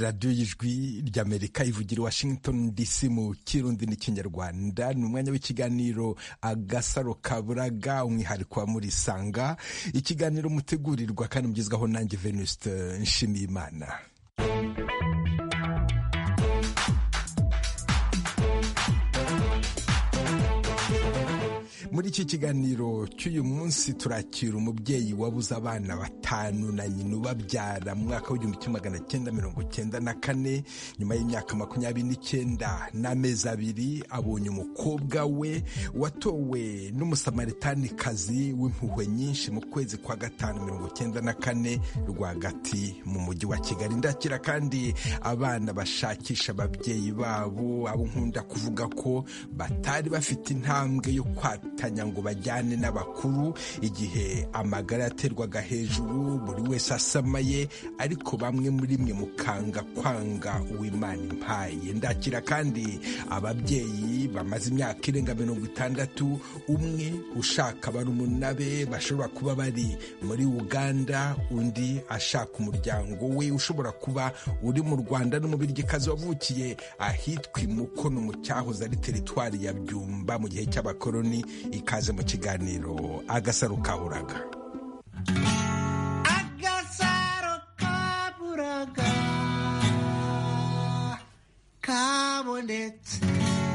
radiyo y'ijwi ry'Amerika ivugira i Washington DC mu Kirundi n'Ikinyarwanda. Ni umwanya w'ikiganiro Agasaro Kaburaga, umwihariko wa Murisanga, ikiganiro mutegurirwa kandi mugezwaho nanjye Venuste Nshimiyimana. Muri iki kiganiro cy'uyu munsi turakira umubyeyi wabuze abana 5 na nyina ubabyara mu mwaka w'1994. Nyuma y'imyaka 29 n'amezi 2 abonye umukobwa we watowe n'umusamaritanikazi w'impuhwe nyinshi mu kwezi kwa gatanu 1994 rwagati mu mujyi wa Kigali. Ndakira kandi abana bashakisha ababyeyi babo, abo nkunda kuvuga ko batari bafite intambwe yo kwata ngo bajyane n'abakuru igihe amagara yaterwaga hejuru, buri wese asamaye, ariko bamwe muri mwe mukanga kwanga uw'Imana impaye. Ndakira kandi ababyeyi bamaze imyaka irenga 60, umwe ushaka barumuna be bashobora kuba bari muri Uganda, undi ashaka umuryango we ushobora kuba uri mu Rwanda, n'umubirigikazi wavukiye ahitwa Imukono mu cyahoze ari teritwari ya Byumba mu gihe cy'abakoloni. Ikaze mu kiganiro Agasaro Kaburaga. Agasaro Kaburaga kabonetse.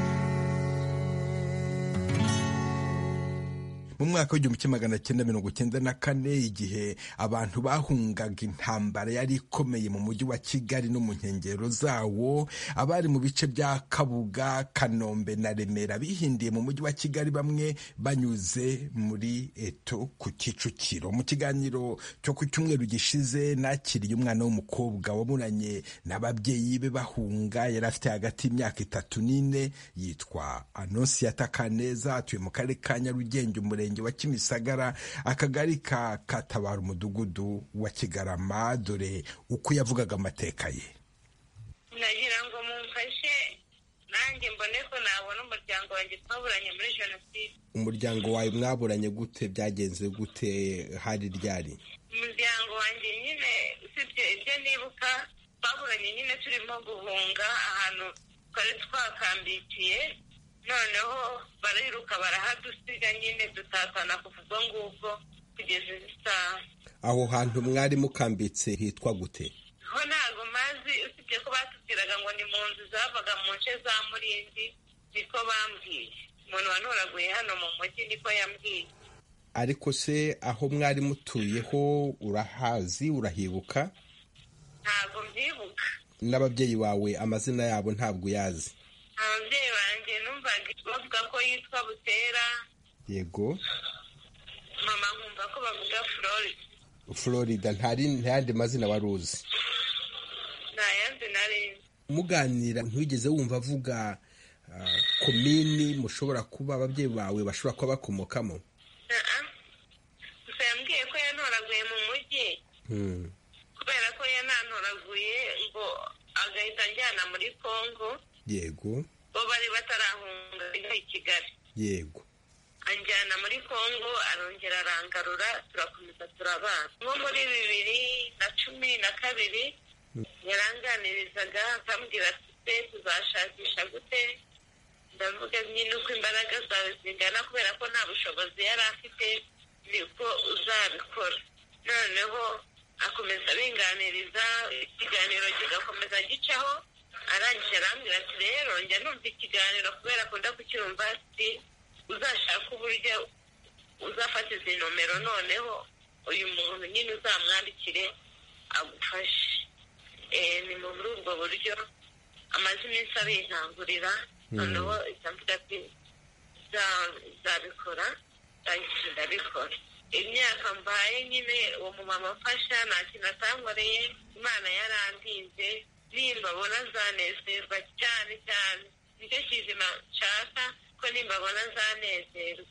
Mu mwaka w'1994 igihe abantu bahungaga intambara yari ikomeye mu mujyi wa Kigali no mu nkengero zawo, abari mu bice bya Kabuga, Kanombe na Remera bihindiye mu mujyi wa Kigali, bamwe banyuze muri Eto ku Kicukiro. Mu kiganiro cyo ku cyumweru gishize nakiriye umwana w'umukobwa waburanye n'ababyeyi be bahunga. Yari afite hagati y'imyaka 3 n'4, yitwa Anosiata Kaneza, atuye mu karere ka Nyarugenge, umurenge wa Kimisagara, akagari ka Katabara, umudugudu wa Kigarama. Dore uko yavugaga amateka ye. Nagira ngo mumfashe nanjye mbone ko nabona umuryango wanjye twaburanye muri Jenoside. Umuryango wawe mwaburanye gute? Byagenze gute? Hari ryari? Umuryango wanjye nyine usibye ibyo nibuka, twaburanye nyine turimo guhunga ahantu twari twakambikiye, noneho bariruka barahadusiga, nyine dutatana kuva ubwo ngubwo kugeza isaha. Aho hantu mwari mukambitse hitwa gute? Ho ntago mazi, usibye ko batubwiraga ngo ni mu nzu zavaga mu nce za Murindi, niko bambwiye. Umuntu wanoraguye hano mu mujyi niko yambwiye. Ariko se aho mwari mutuyeho urahazi, urahibuka? Ntago mbyibuka. N'ababyeyi bawe amazina yabo ntabwo yazi? Ababyeyi banjye numvaga bavuga ko yitwa Butera. Yego. Mama nkumva ko bavuga Florida. Florida. Ntayandi mazina wari uzi? Ntayandi nari. Muganira ntigeze wumva avuga komini mushobora kuba ababyeyi bawe bashobora kuba bakomokamo? Gusa yambwiye ko yantoraguye mu mujyi, kubera ko yanantoraguye ngo agahita njyana muri Congo. Yego. Bo bari batarahunga i Kigali. Yego. Anjyana muri Congo, arongera arangarura, turakomeza turabana. Nko muri 2012 yaranganirizaga akambwira ati tuzashakisha gute. Ndavuga nyine uko imbaraga zawe zingana, kubera ko nta bushobozi yari afite, niko uzabikora. Noneho akomeza binganiriza, ikiganiro kigakomeza gicaho. Arangije arambwira ati rero njya numva ikiganiro kubera akunda kukirumva, ati uzashaka uburyo uzafata izi nomero, noneho uyu muntu nyine uzamwandikire agufashe. Ni muri ubwo buryo amaze iminsi abinkangurira, noneho isamvuga ati zabikora, ndangije ndabikora. Imyaka mbaye nyine uwo mumama afasha, nta kintu atankoreye. Imana yarandinze, nimbabona zanezerwa cyane cyane. Nicyo kizima nshaka, ko nimbabona zanezerwa.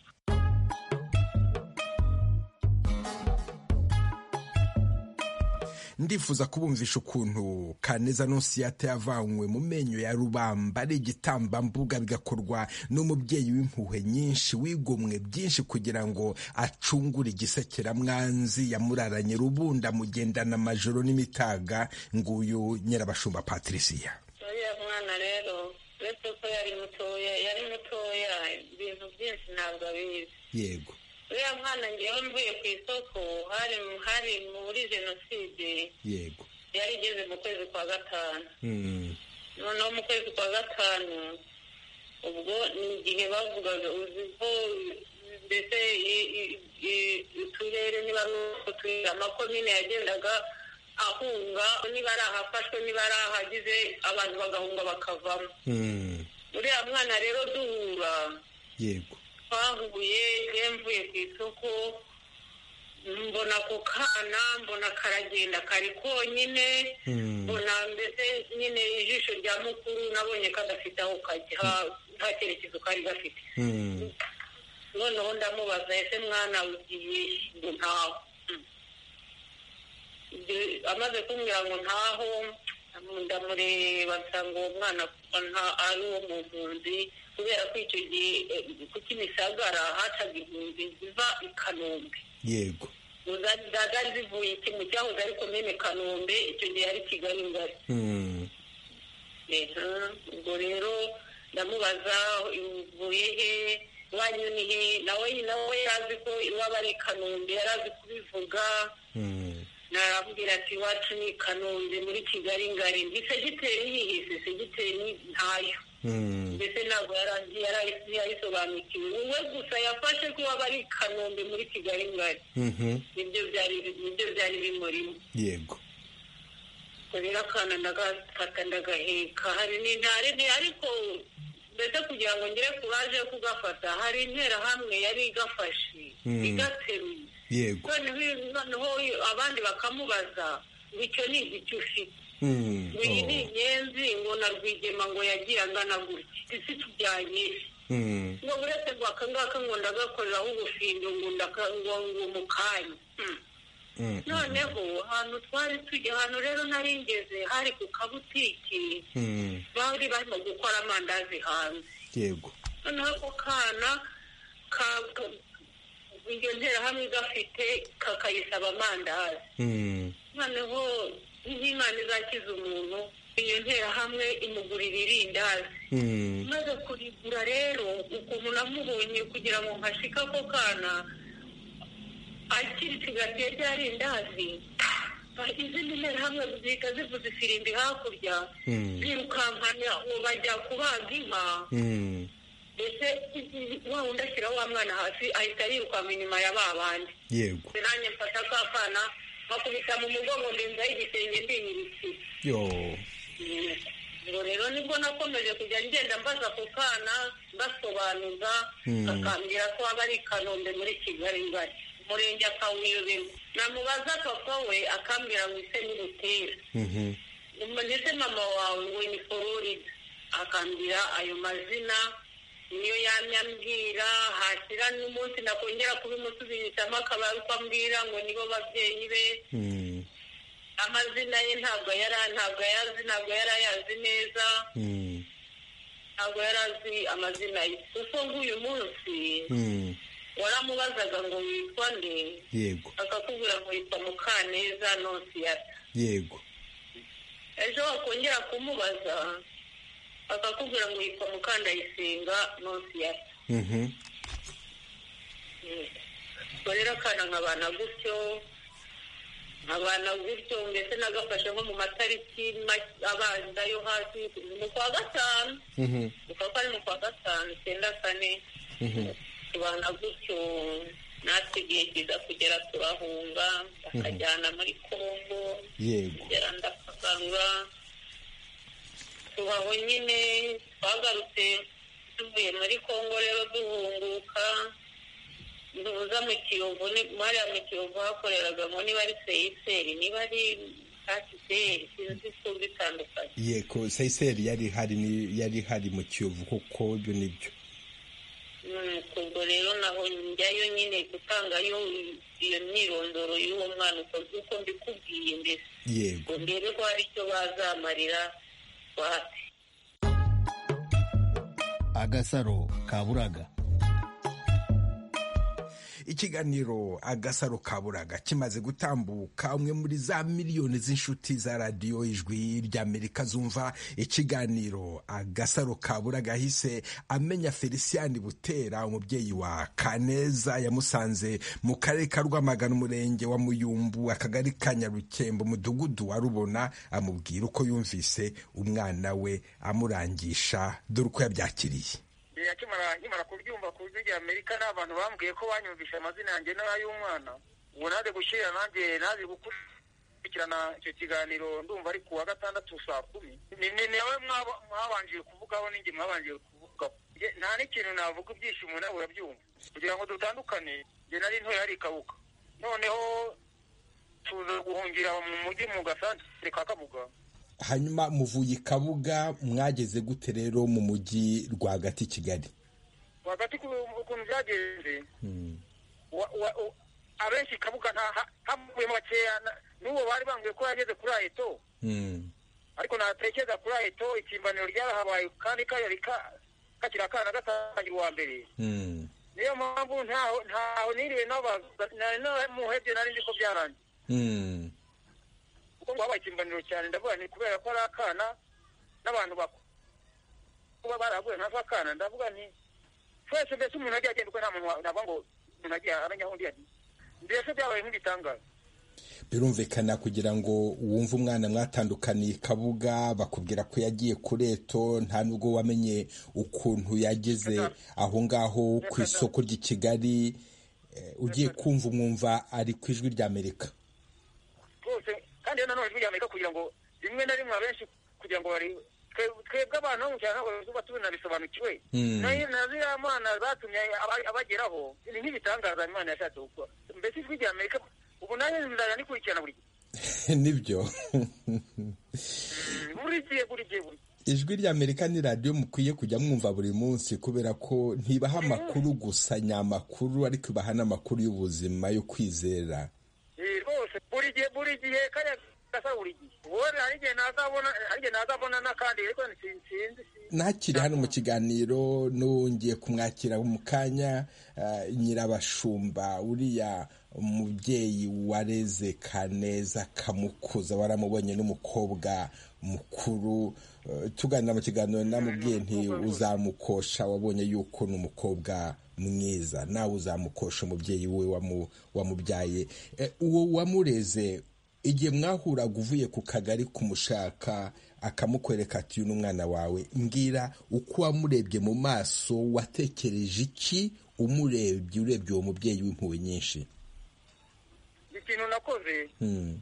ndifuza kubumvisha ukuntu Kaneza Nonsiyata yavanywe mu menyo ya rubamba ari igitambambuga bigakorwa n'umubyeyi w'impuhwe nyinshi wigomwe byinshi kugira ngo acungure igisekeramwanzi yamuraranye rubunda mugendana amajoro n'imitaga. Nguyu Nyirabashumba Patricia. uriya mwana rero uretse ko yari mutoya ibintu byinshi ntabwo abizi. Yego. uriya mwana ngewe mvuye ku isoko hari muri jenoside. Yego. yari igeze mu kwezi kwa gatanu. noneho mu kwezi kwa gatanu ubwo ni igihe bavugaga uzi ko mbese uturere niba ari amakomine yagendaga ahunga, niba ari ahafashwe niba ari ahagize abantu bagahunga bakavamo. uriya mwana rero duhura. Yego. twahuye mvuye ku isoko mbona ako kana mbona karagenda kari konyine, mbona mbese nyine ijisho rya mukuru nabonye kadafite aho kajya, nta cyerekezo kari gafite. noneho ndamubaza ese mwana ugiye? ngo ntaho. amaze kumbwira ngo ntaho ndamureba nsanga uwo mwana ari uwo mu mpunzi, kubera ko icyo gihe ku Kimisagara hacaga impunzi ziva i Kanombe. Yego. zari zivuye mu cyahoze ari komine Kanombe, icyo gihe ari Kigali ngari. ubwo rero ndamubaza uvuye he, wanyu ni he? nawe yarazi ko iwaba ari Kanombe, yarazi kubivuga. narambwira ati iwacu ni Kanombe muri Kigali ngari. Segiteri yihise, segiteri ntayo. mbese ntabwo yarayisobanukiwe. we gusa yafashe ko iwaba ari Kanombe muri Kigali ngari. nibyo byari bimurimo. Yego. rero akana ndagafata ndagaheka. hari n'intare ariko mbese kugira ngo ngire kuraje yo kugafata, hari interahamwe yari igafashe igateruye. Yego. noneho abandi bakamubaza ngo icyo ni igiti ufite. iyi ni inyenzi ngo na Rwigema ngo yagiye angana gutya, isi tujyanye. ngo uretse ngo akangaka ngo ndagakoreraho ubufindo ngo mu kanya. noneho ahantu twari tujya, ahantu rero nari ngeze hari ku kabutiki, bari barimo gukora amandazi hanze. Yego. noneho ako kana iyo nterahamwe gafite kakayisaba amandazi. noneho nk'Imana izakiza umuntu, iyo nterahamwe imugurira irindazi. maze kurigura rero ukuntu namubonye kugira ngo nkashika ako kana akiricigatiye rya rindazi, izindi nterahamwe zihita zivuza ifirimbi hakurya, birukankanya ngo bajya kubaga inka. mbese wa wundi ashyira wa mwana hasi ahita yirukanka inyuma ya ba bandi. Yego. nanjye mfata ka kana bakubita mu mugongo ndenzaho igitenge ndinyirikira. ngo rero nibwo nakomeje kujya ngenda mbaza ako kana mbasobanuza, akambwira ko aba ari Kanombe muri Kigali ngari, umurenge akawuyobera. namubaza papa we akambwira ngo ise ni Butera. ndetse mama wawe ngo ni Florida. akambwira ayo mazina niyo yamyambwira. hashyira n'umunsi nakongera kubimusubirishamo akaba ari uko ambwira ngo nibo babyeyi be. amazina ye ntabwo yari ayazi neza. ntabwo yari azi amazina ye. kuko nk'uyu munsi waramubazaga ngo witwa nde? Yego. akakubwira ngo yitwa Mukaneza Nonsiyata. Yego. ejo wakongera kumubaza akakubwira ngo yitwa Mukandayisenga Nonsiyata. rero akana nkabana gutyo mbese nagafashe nko mu matariki abanza yo hasi mu kwa gatanu. ukaba ari mu kwa gatanu 94. tubana gutyo natwe igihe kiza kugera turahunga, bakajyana muri Kongo. kugera ndakagarura tubaho nyine. twagarutse tuvuye muri Kongo rero duhunguka, ntuza mu Kiyovu. hariya mu Kiyovu hakoreragamo niba ari Seyiseri niba ari Kasiseri, sinzi ko bitandukanye. Yego. Seyiseri yari hari mu Kiyovu kuko ibyo nibyo. ubwo rero naho njyayo nyine gutangayo iyo myirondoro y'uwo mwana uko mbikubwiye mbese yego mbere ko hari icyo bazamarira wapi. Agasaro kaburaga. Ikiganiro Agasaro kaburaga kimaze gutambuka, umwe muri za miliyoni z'inshuti za radiyo Ijwi ry'Amerika zumva ikiganiro Agasaro kaburaga hise amenya Felicien Butera, umubyeyi wa Kaneza, yamusanze mu karere ka Rwamagana, umurenge wa Muyumbu, akagari ka Nyarukembo, umudugudu wa Rubona, amubwira uko yumvise umwana we amurangisha, dore uko yabyakiriye. Nkimara kubyumva ku Ijwi ry'Amerika n'abantu bambwiye ko banyumvisha amazina yanjye n'ay'umwana, ubu naje gushyira nanjye naje gukurikirana icyo kiganiro, ndumva ari ku wa gatandatu saa 10. Ni nawe mwabanjiye kuvugaho, ninjye mwabanjiye kuvugaho. Nta n'ikintu navuga, ibyishimo nawe urabyumva. Kugira ngo dutandukane, njye nari ntoya hari Kabuga, noneho tuza guhungira mu mujyi mu gasantere ka Kabuga. Hanyuma muvuye Kabuga mwageze gute rero mu mujyi rwagati Kigali? Rwagati ukuntu byagenze, abenshi Kabuga havuyemo bakeya, n'uwo bari bambwiye ko yageze kuri Aeto, ariko natekereza kuri Aeto ikimbaniro ryarahabaye kandi kakiri akana gatangira uwa mbere. Niyo mpamvu ntaho niriwe muhebye nari nzi ko byarangiye. Kuko wabaye ikimbaniro cyane, ndavuga ni kubera ko ari akana n'abantu kuba baraguye nk'akana, ndavuga nti twese mbese umuntu agiye agenda uko nta muntu navuga ngo umuntu agiye amenya aho undi yagiye, mbese byabaye nk'ibitangaza. Birumvikana kugira ngo wumve umwana mwatandukaniye Kabuga, bakubwira ko yagiye kuri Aeto, nta nubwo wamenye ukuntu yageze aho ngaho ku isoko ry'i Kigali, ugiye kumva umwumva ari ku Ijwi ry'Amerika rwose. Kandi nanone Ijwi ry'Amerika kugira ngo rimwe na rimwe abenshi kugira ngo bari twebwe abantu bo mu cyaro ntabwo tuba tunabisobanukiwe, na ziriya mana zatumye abageraho ni nk'ibitangaza Imana yashatse gukora. Mbese Ijwi ry'Amerika ubu nanjye nzajya nikurikirana buri gihe. Nibyo buri gihe. Ijwi ry'Amerika ni radiyo mukwiye kujya mwumva buri munsi, kubera ko ntibaha amakuru gusa nyamakuru, ariko ibaha n'amakuru y'ubuzima yo kwizera. Rwose buri gihe kaya gasa buri gihe. Hari igihe nazabona n'akandi, ariko sinzi. Nakiri hano mu kiganiro nongeye kumwakira mu kanya, Nyirabashumba, uriya umubyeyi wareze Kaneza kamukuza, waramubonye n'umukobwa mukuru. Tuganira mu kiganiro namubwiye nti uzamukosha, wabonye yuko ni umukobwa mwiza, nawe uzamukosha umubyeyi we wamubyaye. Uwo wamureze, igihe mwahuraga uvuye ku kagari kumushaka akamukwereka ati uyu n'umwana wawe, mbwira uko wamurebye mu maso, watekereje iki urebye uwo mubyeyi w'impuhwe nyinshi? Ikintu nakoze,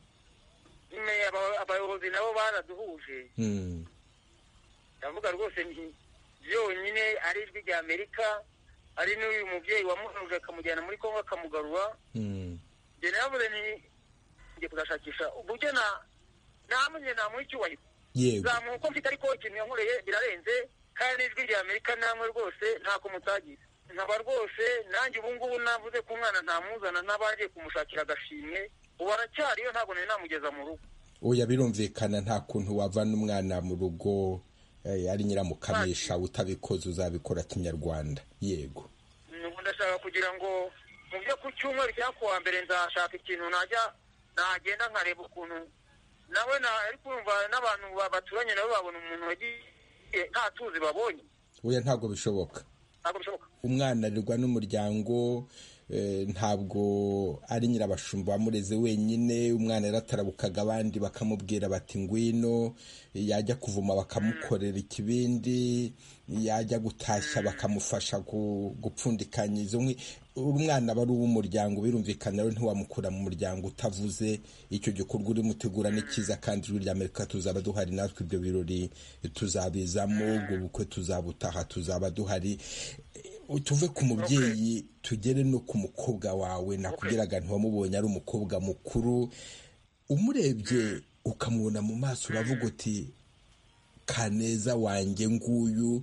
abayobozi nabo baraduhuje, ndavuga rwose byonyine ari Ijwi ry'Amerika, ari n'uyu mubyeyi wamuhuje akamujyana muri Kongo akamugarura. Njye navuze ngiye kuzashakisha uburyo namenye namuha icyubahiro, zamuha uko mfite, ariko ikintu yankoreye birarenze, kandi Ijwi ry'Amerika namwe rwose ntako mutagize. Nkaba rwose nanjye ubu ngubu navuze ko umwana ntamuzana, n'abagiye kumushakira agashimwe, ubu aracyariyo, ntabwo nari namugeza mu rugo. Oya, birumvikana nta kuntu wavana umwana mu rugo ari nyiramukamisha, utabikoze uzabikora kinyarwanda. Yego, ndashaka kugira ngo mu byo ku cyumweru cya kuwa mbere nzashaka ikintu nagenda nkareba ukuntu nawe ari kumva n'abantu baturanye nabo babona umuntu wagiye nta tuzi babonye. Oya, ntabwo bishoboka. Umwana arirwa n'umuryango, ntabwo ari Nyirabashumba wamureze wenyine. Umwana yaratarabukaga, abandi bakamubwira bati ngwino, yajya kuvuma bakamukorera ikibindi, yajya gutashya bakamufasha gupfundikanya izo nkwi. Umwana aba ari uw'umuryango, birumvikana rero ntiwamukura mu muryango utavuze. Icyo gikorwa urimo utegura ni cyiza, kandi Ijwi ry'Amerika tuzaba duhari, natwe ibyo birori tuzabizamo, ubwo bukwe tuzabutaha, tuzaba duhari. Tuve ku mubyeyi tugere no ku mukobwa wawe. Nakubwiraga ntiwamubonye ari umukobwa mukuru, umurebye ukamubona mu maso uravuga uti Kaneza wanjye nguyu,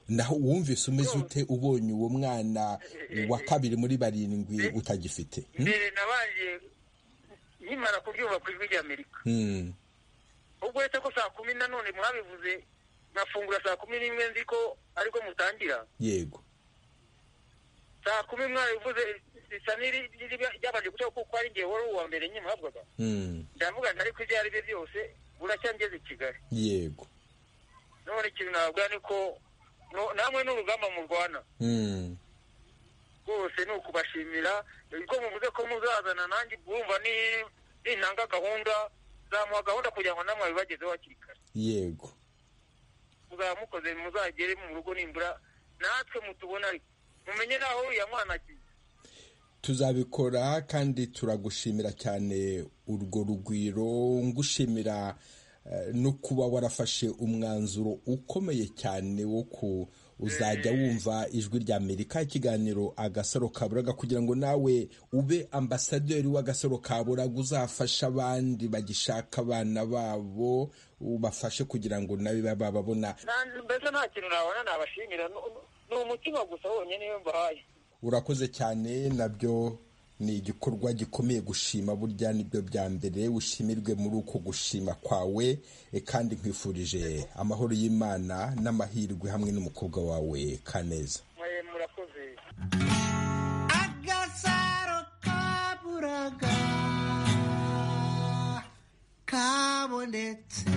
naho wumvise umeze ute ubonye uwo mwana wa kabiri muri barindwi utagifite? mbere nabanje nkimara kubyumva ku ijwi ry'Amerika ubwo uretse ko saa 10 nanone mwabivuze nkafungura saa 11 nzi ko ariko mutangira. Yego, saa 10 mwabivuze bisa ryabanje guca kuko ari ngiye wari uwa mbere nyine mwabwaga. Ndavuga ntari ko ibyo ari byo byose buracyangeze i Kigali. Yego, none ikintu nababwira ni ko namwe n'urugamba mu Rwanda rwose ni ukubashimira ko muvuze ko muzazana nanjye bumva n'intanga gahunda zamuha gahunda kugira ngo namwe bibagezeho hakiri kare. yego, muzaba mukoze muzagere mu rugo nimbura natwe mutubona ariko mumenye naho uriya mwana agiye. tuzabikora kandi turagushimira cyane urwo rugwiro, ngushimira no kuba warafashe umwanzuro ukomeye cyane wo uzajya wumva ijwi ry'Amerika ikiganiro Agasaro Kaburaga kugira ngo nawe ube ambasaderi w'Agasaro Kaburaga, uzafasha abandi bagishaka abana babo, ubafashe kugira ngo nawe bababona. Mbese nta kintu nabona nabashimira, ni umutima gusa wonyine niyo mbahaye. Urakoze cyane, nabyo ni igikorwa gikomeye gushima, burya nibyo bya mbere, ushimirwe muri uko gushima kwawe, kandi nkwifurije amahoro y'Imana n'amahirwe hamwe n'umukobwa wawe Kaneza. Murakoze. Agasaro Kaburaga kabonetse.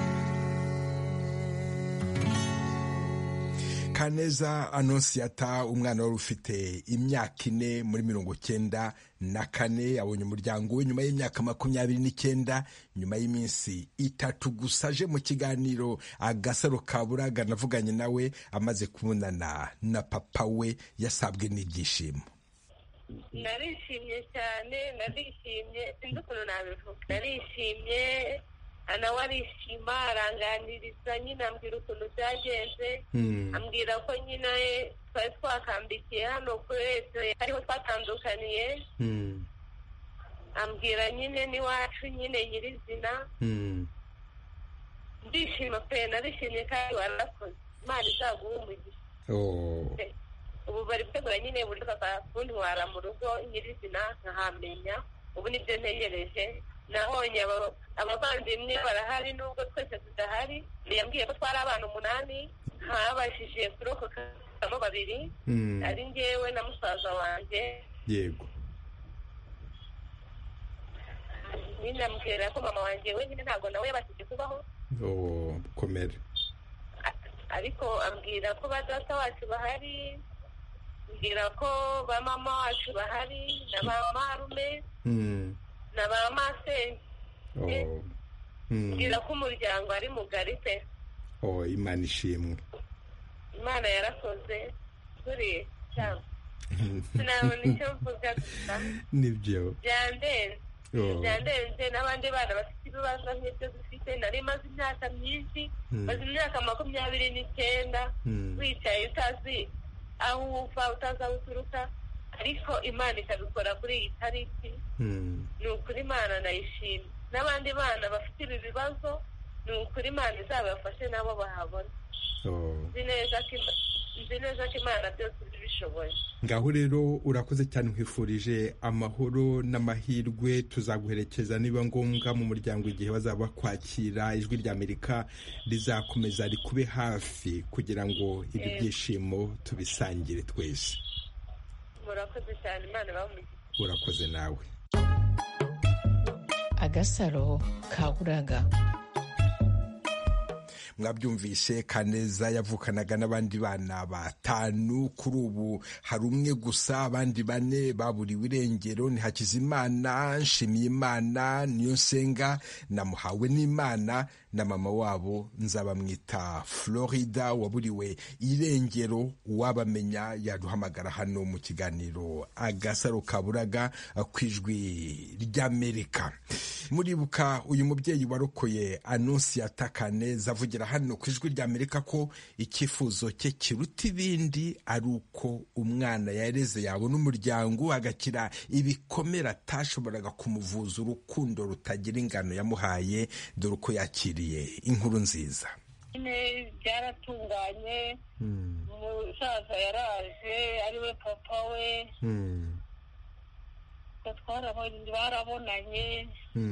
Kaneza Anonsiyata, umwana wari ufite imyaka 4 muri 1994, abonye umuryango we nyuma y'imyaka 29, nyuma y'iminsi 3 gusa aje mu kiganiro Agasaro Kaburaga. Navuganye nawe amaze kubonana na papa we, yasabwe n'ibyishimo. Narishimye cyane, narishimye, sinzi ukuntu nabivuga. Narishimye, nawe arishima, aranganiriza nyine, ambwira ukuntu byagenze, ambwira ko nyine twari twakambikiye hano kuri leta ariho twatandukaniye, ambwira nyine n'iwacu nyine nyirizina. Ndishima pe, narishimye kandi warakoze, Imana izaguha umugisha. Ubu bari gutegura nyine buryo bakakuntwara mu rugo nyirizina nkahamenya, ubu nibyo ntegereje. Nahonye abavandimwe barahari nubwo twese tudahari. Yambwiye ko twari abana 8, habashije kurokokamo 2, ari njyewe na musaza wanjye. Yego. Nyine ambwira ko mama wanjye wenyine ntabwo nawe yabashije kubaho. Komera. Ariko ambwira ko ba data wacu bahari, ambwira ko ba mama wacu bahari, na ba marume, na ba masenge. Mbwira ko umuryango ari mugari pe. Imana ishimwe. Imana yarakoze kuri cyangwa sinabona icyo mvuga gusa. Nibyo byandenze n'abandi bana bafite ibibazo nk'ibyo dufite. Nari maze imyaka myinshi, maze imyaka 29 wicaye utazi aho uva, utazi aho uturuka, ariko Imana ikabikora kuri iyi tariki. Ni ukuri Imana nayishimye. N'abandi bana bafite ibi bibazo, ni ukuri Imana izabafashe nabo bahabona. Nzi neza ko Imana byose ibishoboye. Ngaho rero urakoze cyane, nkwifurije amahoro n'amahirwe. Tuzaguherekeza niba ngombwa mu muryango igihe bazaba kwakira. Ijwi ry'Amerika rizakomeza rikube hafi kugira ngo ibi byishimo tubisangire twese. Murakoze cyane, Imana bamugisha. Urakoze nawe. Agasaro Kaburaga. Mwabyumvise, Kaneza yavukanaga n'abandi bana 5. Kuri ubu hari umwe gusa, abandi 4 baburiwe irengero. Ni Hakizimana, Nshimiyimana, Niyonsenga na Muhawe n'Imana, na mama wabo Nzabamwita Florida waburiwe irengero. Uwabamenya yaduhamagara hano mu kiganiro Agasaro Kaburaga kwijwi ry'Amerika. Muribuka uyu mubyeyi warokoye Anonsiyata Kaneza avugira hano kwijwi ry'Amerika ko icyifuzo cye kiruta ibindi ari uko umwana yareze yabona umuryango, agakira ibikomere atashoboraga kumuvuza. Urukundo rutagira ingano yamuhaye, dore uko yakiriye inkuru nziza. nyine byaratunganye, umusaza yaraje ariwe papa we, barabonanye.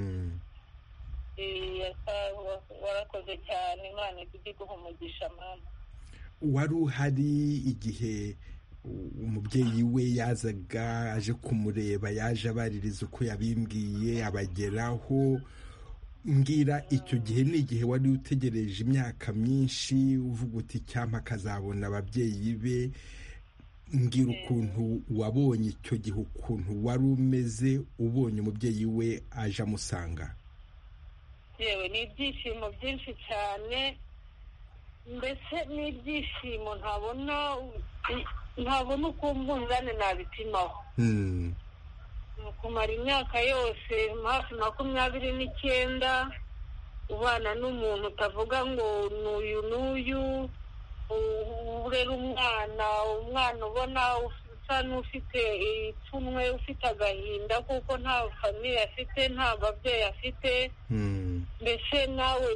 Warakoze cyane, Imana ijye iguha umugisha mama. wari uhari igihe umubyeyi we yazaga aje kumureba, yaje abaririza uko yabimbwiye abageraho. Mbwira icyo gihe ni igihe wari utegereje imyaka myinshi uvuga uti cyampa akazabona ababyeyi be. Mbwira ukuntu wabonye icyo gihe, ukuntu wari umeze ubonye umubyeyi we aje amusanga. Yewe ni ibyishimo byinshi cyane, mbese ni ibyishimo ntabona uko umunzani nabipimaho. Kumara imyaka yose hafi 29 ubana n'umuntu utavuga ngo n'uyu urera umwana ubona usa n'ufite ipfunwe, ufite agahinda kuko nta famiye afite, nta babyeyi afite. Mbese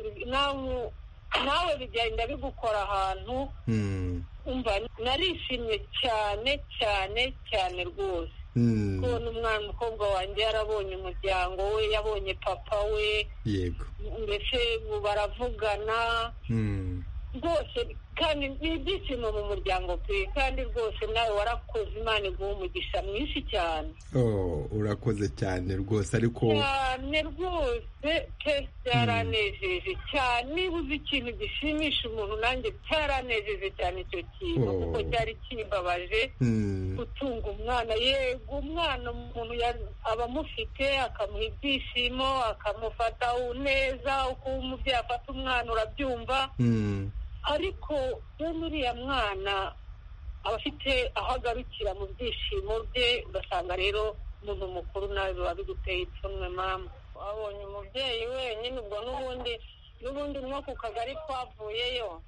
nawe bigenda bigukora ahantu. Umva narishimye cyane cyane cyane rwose kubona umukobwa wanjye yarabonye umuryango we, yabonye papa we. Yego, mbese baravugana rwose, kandi ni ibyishimo mu muryango pe. kandi rwose nawe warakoze, Imana iguha umugisha mwinshi cyane. Urakoze cyane rwose, ariko cyane rwose pe, byaranejeje cyane. niba uzi ikintu gishimisha umuntu, nanjye cyaranejeje cyane icyo kintu, kuko cyari kimbabaje gutunga umwana. Yego, umwana umuntu aba amufite, akamuha ibyishimo, akamufata neza, uko umubyeyi afata umwana urabyumva. ariko rero uriya mwana aba afite aho agarukira mu byishimo bye, ugasanga rero umuntu mukuru nawe biba biguteye ipfunwe mama. wabonye umubyeyi wenyine, ubwo n'ubundi nko ku kagari twavuyeyo.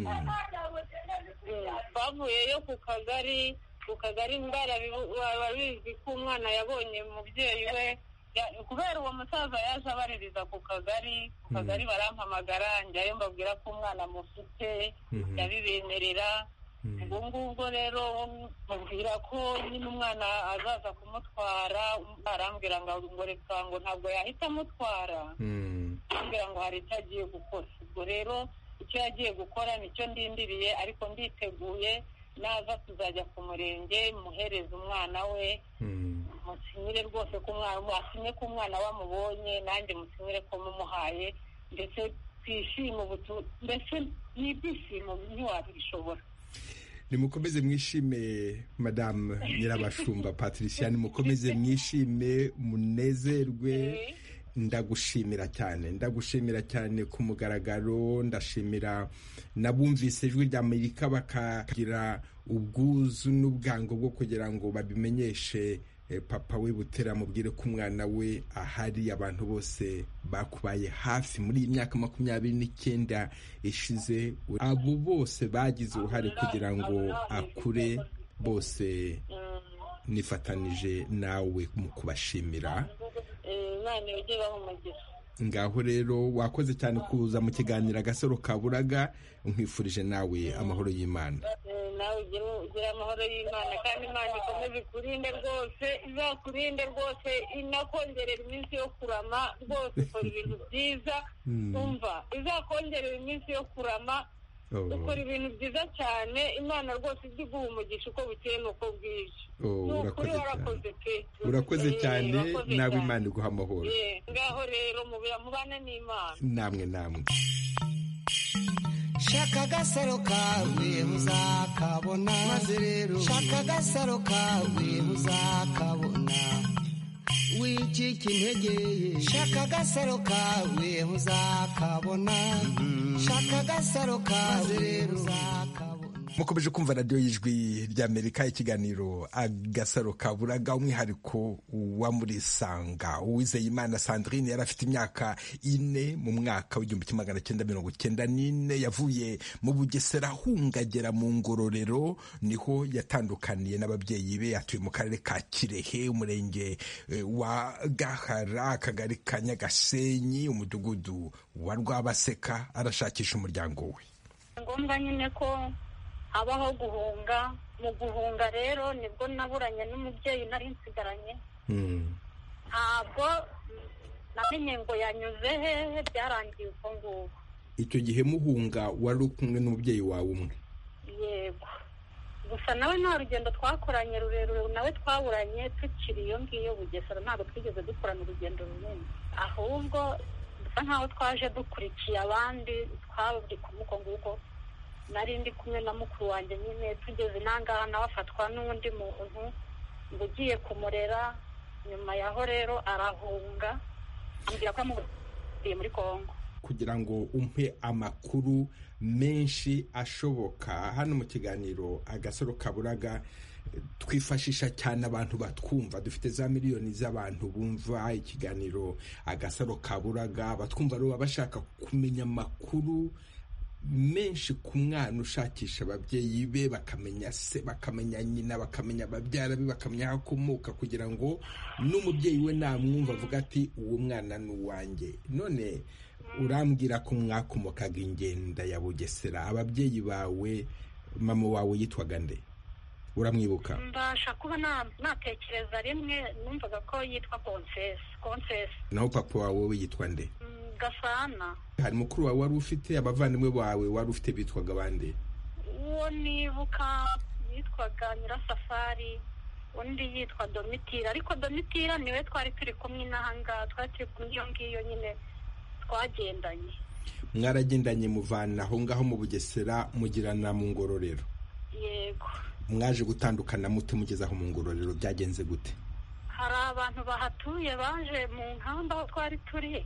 Twavuyeyo ku kagari Mbara, bizi ko umwana yabonye umubyeyi we, kubera uwo musaza yaje abaririza ku kagari barampamagara, njyayo mbabwira ko umwana mufite, yabibemerera. ubwo ngubwo rero mubwira ko nyine umwana azaza kumutwara, arambwira ngo reka ngo ntabwo yahita amutwara, ambwira ngo hari icyo agiye gukora. ubwo rero icyo yagiye gukora nicyo ndindiriye, ariko nditeguye, naza tuzajya ku murenge muhereza umwana we, musinyire rwose ko asinye ko umwana wamubonye, nanjye musinyire ko mumuhaye, ndetse twishime. mbese ni ibyishimo ntiwabishobora. Nimukomeze mwishime Madame Nyirabashumba Patricia, nimukomeze mwishime, munezerwe. Ndagushimira cyane ku mugaragaro. Ndashimira nabumvise ijwi ry'Amerika bakagira ubwuzu n'ubwango bwo kugira ngo babimenyeshe papa we Butera, mubwire ko umwana we ahari. abantu bose bakubaye hafi muri iyi myaka 29 ishize, abo bose bagize uruhare kugira ngo akure, bose nifatanije nawe mu kubashimira. Ngaho rero wakoze cyane kuza mu kiganiro Agasaro Kaburaga, nkwifurije nawe amahoro y'Imana. nawe ugira amahoro y'Imana, kandi Imana ikomeze ikurinde rwose, izakurinde rwose, inakongerera iminsi yo kurama rwose. ukora ibintu byiza, umva izakongerera iminsi yo kurama, ukora ibintu byiza cyane. Imana rwose ijye iguha umugisha uko bukeye n'uko bwije. Urakoze cyane, nawe Imana iguha amahoro. ngaho rero mubane n'Imana. namwe shaka agasaro kawe muzakabona, maze rero shaka agasaro kawe muzakabona, wicika intege, shaka agasaro kawe muzakabona, shaka agasaro kawe rero muzakabona. mukomeje kumva radiyo y'Ijwi ry'Amerika, ikiganiro Agasaro Kaburaga, umwihariko wa Murisanga. Uwizeyimana Sandrine yari afite imyaka 4 mu mwaka w'1994. yavuye mu Bugesera ahungagera mu Ngororero, niho yatandukaniye n'ababyeyi be. atuye mu karere ka Kirehe, umurenge wa Gahara, akagari ka Nyagasenyi, umudugudu wa Rwabaseka. arashakisha umuryango we. ngombwa nyine ko habaho guhunga. Mu guhunga rero nibwo naburanye n'umubyeyi nari nsigaranye. Ntabwo namenye ngo yanyuze hehe, byarangiye uko nguko. Icyo gihe muhunga wari kumwe n'umubyeyi wawe umwe? Yego, gusa nawe nta rugendo twakoranye rurerure, nawe twaburanye tukiri iyo ngiyo Bugesera, ntabwo twigeze dukorana urugendo runini, ahubwo dusa nkaho twaje dukurikiye abandi, twaburi kumuko nguko. Nari ndi kumwe na mukuru wanjye nyine, tugeze nangaha nawe afatwa n'undi muntu ngo ugiye kumurera. Nyuma yaho rero arahunga, ambwira ko amuburiye muri Kongo. Kugira ngo umpe amakuru menshi ashoboka, hano mu kiganiro Agasaro Kaburaga twifashisha cyane abantu batwumva. Dufite za miliyoni z'abantu bumva ikiganiro Agasaro Kaburaga, batwumva rero bashaka kumenya amakuru menshi ku mwana ushakisha ababyeyi be, bakamenya se, bakamenya nyina, bakamenya ababyara be, bakamenya aho akomoka, kugira ngo n'umubyeyi we namwumva avuga ati uwo mwana ni uwanjye. None urambwira ko mwakomokaga ingenda ya Bugesera, ababyeyi bawe, mama wawe yitwaga nde? Uramwibuka? Mbasha kuba natekereza rimwe, numvaga ko yitwa Konsesi. Naho papa wawe yitwa nde? Gasana. Hari mukuru wawe wari ufite, abavandimwe bawe wari ufite bitwaga bande? Uwo nibuka yitwaga Nyirasafari, undi yitwa Domitira, ariko Domitira niwe twari turi kumwe n'ahanga, twari turi kumwe iyo ngiyo nyine twagendanye. Mwaragendanye muvana aho ngaho mu Bugesera mugirana mu Ngororero? Yego. Mwaje gutandukana mute mugeze aho mu Ngororero, byagenze gute? Hari abantu bahatuye baje mu nkamba aho twari turi.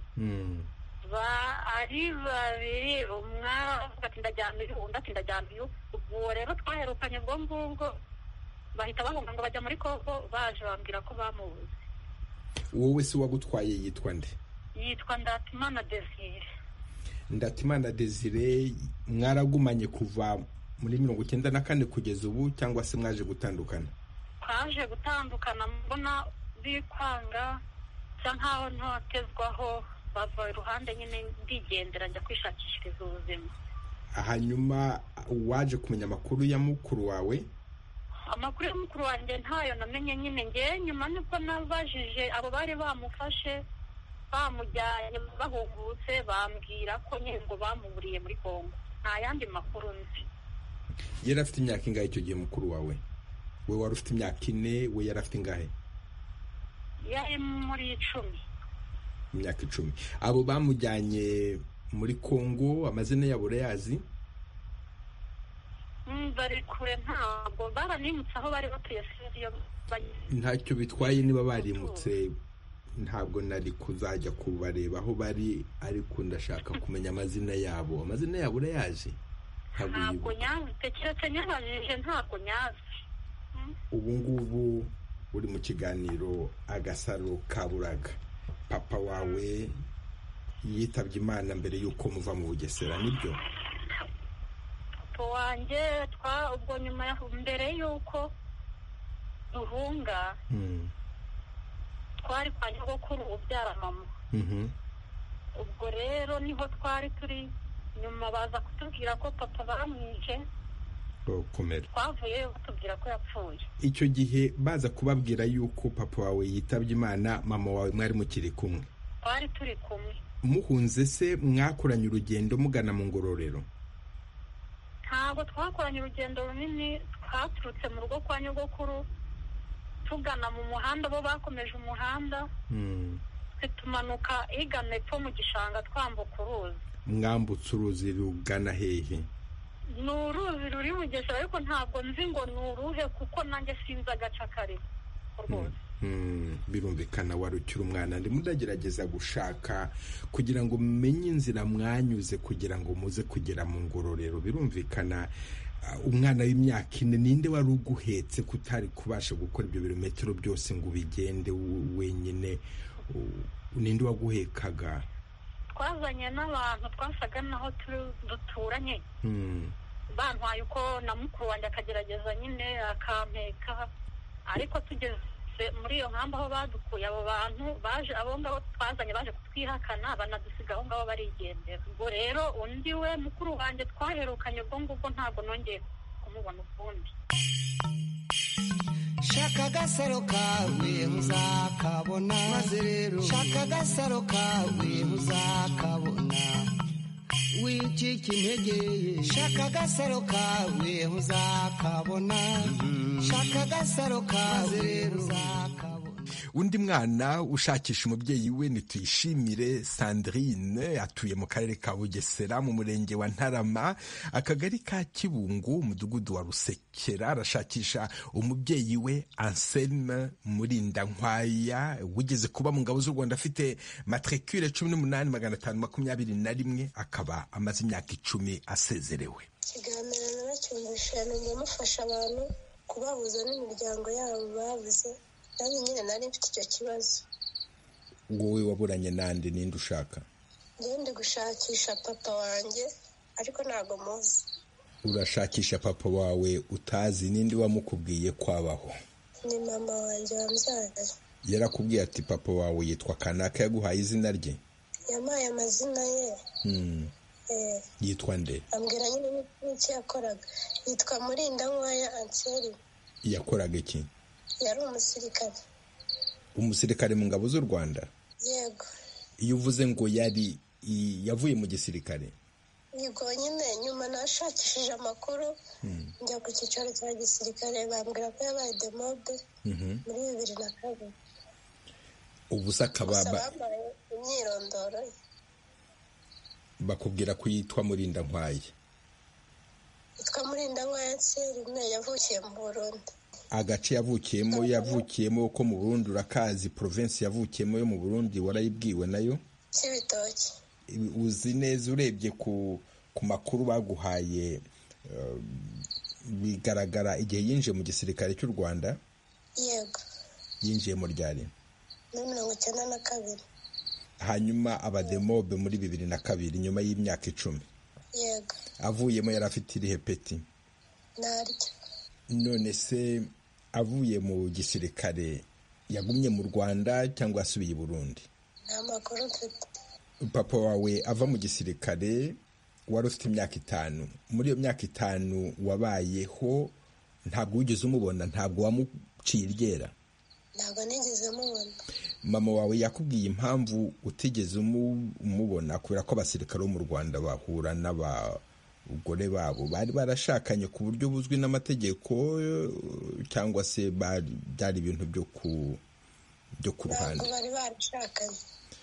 Ari babiri, umwe avuga ati ndajyana uyu, undi ati ndajyana uyu. Ubwo rero twaherukanye ubwo ngubwo, bahita bahunga ngo bajya muri Kongo, baje bambwira ko bamubuze. Wowe se wagutwaye yitwa nde? Yitwa Ndatimana Desire. Ndatimana Desire. Mwaragumanye kuva muri 94 kugeza ubu, cyangwa se mwaje gutandukana? Twaje gutandukana, mbona bikwanga nkaho ntotezwaho, bava iruhande nyine ndigendera njya kwishakishiriza ubuzima. Hanyuma waje kumenya amakuru ya mukuru wawe? Amakuru ya mukuru wanjye ntayo namenye nyine, nge nyuma nibwo nabajije abo bari bamufashe, bamujyanye bahugutse, bambwira ko nyine ngo bamuburiye muri Kongo. Nta yandi makuru nzi. Yari afite imyaka ingahe icyo gihe mukuru wawe? We wari ufite imyaka 4, we yari afite ingahe? Yari muri 10. Imyaka 10. Abo bamujyanye muri Kongo, amazina yabo urayazi? Bari kure, ntabwo baranimutse aho bari batuye. Ntacyo bitwaye niba barimutse, ntabwo nari kuzajya kubareba aho bari, ariko ndashaka kumenya amazina yabo. Amazina yabo urayazi? Ntabwo nyazi, keretse nyabajije, ntabwo nyazi. Ubu ngubu uri mu kiganiro Agasaro Kaburaga. Papa wawe yitabye Imana mbere y'uko muva mu Bugesera, nibyo? Papa wanjye ubwo nyuma mbere y'uko duhunga, twari kwa nyogokuru ubyara mama. Ubwo rero niho twari turi, nyuma baza kutubwira ko papa bamwishe. Twavuye batubwira ko yapfuye. Icyo gihe baza kubabwira yuko papa wawe yitabye Imana, mama wawe mwari mukiri kumwe? Twari turi kumwe. Muhunze se mwakoranye urugendo mugana mu Ngororero? Ntabwo twakoranye urugendo runini, twaturutse mu rugo kwa nyogokuru tugana mu muhanda, bo bakomeje umuhanda, tumanuka igana epfo mu gishanga twambuka uruzi. Mwambutse uruzi rugana hehe? Ni uruzi ruri mu Bugesera, ariko ntabwo nzi ngo ni uruhe kuko nanjye sinzi agace kariho rwose. Birumvikana wari ukiri umwana. Ndimo ndagerageza gushaka kugira ngo mumenye inzira mwanyuze kugira ngo muze kugera mu Ngororero. Birumvikana umwana w'imyaka 4, ninde wari uguhetse kutari kubasha gukora ibyo birometero byose ngo ubigende wenyine? Ninde waguhekaga? Twazanye n'abantu twasaga naho duturanye. Bantwaye uko na mukuru wanjye akagerageza nyine akampeka, ariko tugeze bose muri iyo nkambi aho badukuye abo bantu baje abo ngabo twazanye baje kutwihakana banadusiga aho ngabo barigendera. Ubwo rero undi we mukuru wanjye twaherukanye ubwo ngubwo ntabwo nongeye kumubona ukundi. shaka agasaro kawe uzakabona maze rero shaka agasaro kawe uzakabona wicika intege shaka agasaro kawe uzakabona shaka agasaro kawe uzakabona. Undi mwana ushakisha umubyeyi we ni Tuyishimire Sandrine atuye mu karere ka Bugesera mu murenge wa Ntarama akagari ka Kibungu umudugudu wa Rusekera. Arashakisha umubyeyi we Anselme Murindankwaya wigeze kuba mu ngabo z'u Rwanda afite matricule 18521 akaba amaze imyaka 10 asezerewe. Ikiganiro naracyumvisha n'amufasha abantu kubahuza n'imiryango yabo babuze. Nanjye nyine nari mfite icyo kibazo. Wowe waburanye nande ninde ushaka? Ngende gushakisha papa wanjye ariko ntago muzi. Urashakisha papa wawe utazi ninde wamukubwiye kwabaho? Ni mama wanjye wamzaye. Yarakubwiye ati papa wawe yitwa kanaka yaguhaye izina rye? Yamaye amazina ye. Yitwa nde? Ambwira nyine n'iki yakoraga. Yitwa Murindankwaya Anseli. Yakoraga iki? Yari umusirikare. Umusirikare mu ngabo z'u Rwanda? Yego. Iyo uvuze ngo yari yavuye mu gisirikare? Yego nyine nyuma nashakishije amakuru njya ku cyicaro cya gisirikare bambwira ko yabaye demobe muri 2002. Ubu sakababa imyirondoro bakubwira ko yitwa Murindankwaya. Yitwa Murindankwaya Anseli yavukiye mu Burundi. Agace yavukiyemo ko mu Burundi urakazi, province yavukiyemo yo mu Burundi warayibwiwe nayo? Cibitoki. Uzi neza urebye ku makuru baguhaye bigaragara igihe yinjiye mu gisirikare cy'u Rwanda? Yego. Yinjiye mu ryari? 1992. Hanyuma abademobe muri 2002 nyuma y'imyaka 10. Yego. Avuyemo yari afite irihe peti? Naryo. None se avuye mu gisirikare yagumye mu Rwanda cyangwa asubiye i Burundi? Nta makuru mfite. Papa wawe ava mu gisirikare wari ufite imyaka 5. Muri iyo myaka 5 wabayeho ntabwo wigeze umubona, ntabwo wamuciye iryera? Ntabwo nigeze mubona. Mama wawe yakubwiye impamvu utigeze umubona kubera ko abasirikare bo mu Rwanda bahura n'abagore babo bari barashakanye ku buryo buzwi n'amategeko cyangwa se byari ibintu byo ku ruhande? Ntabwo bari barashakanye.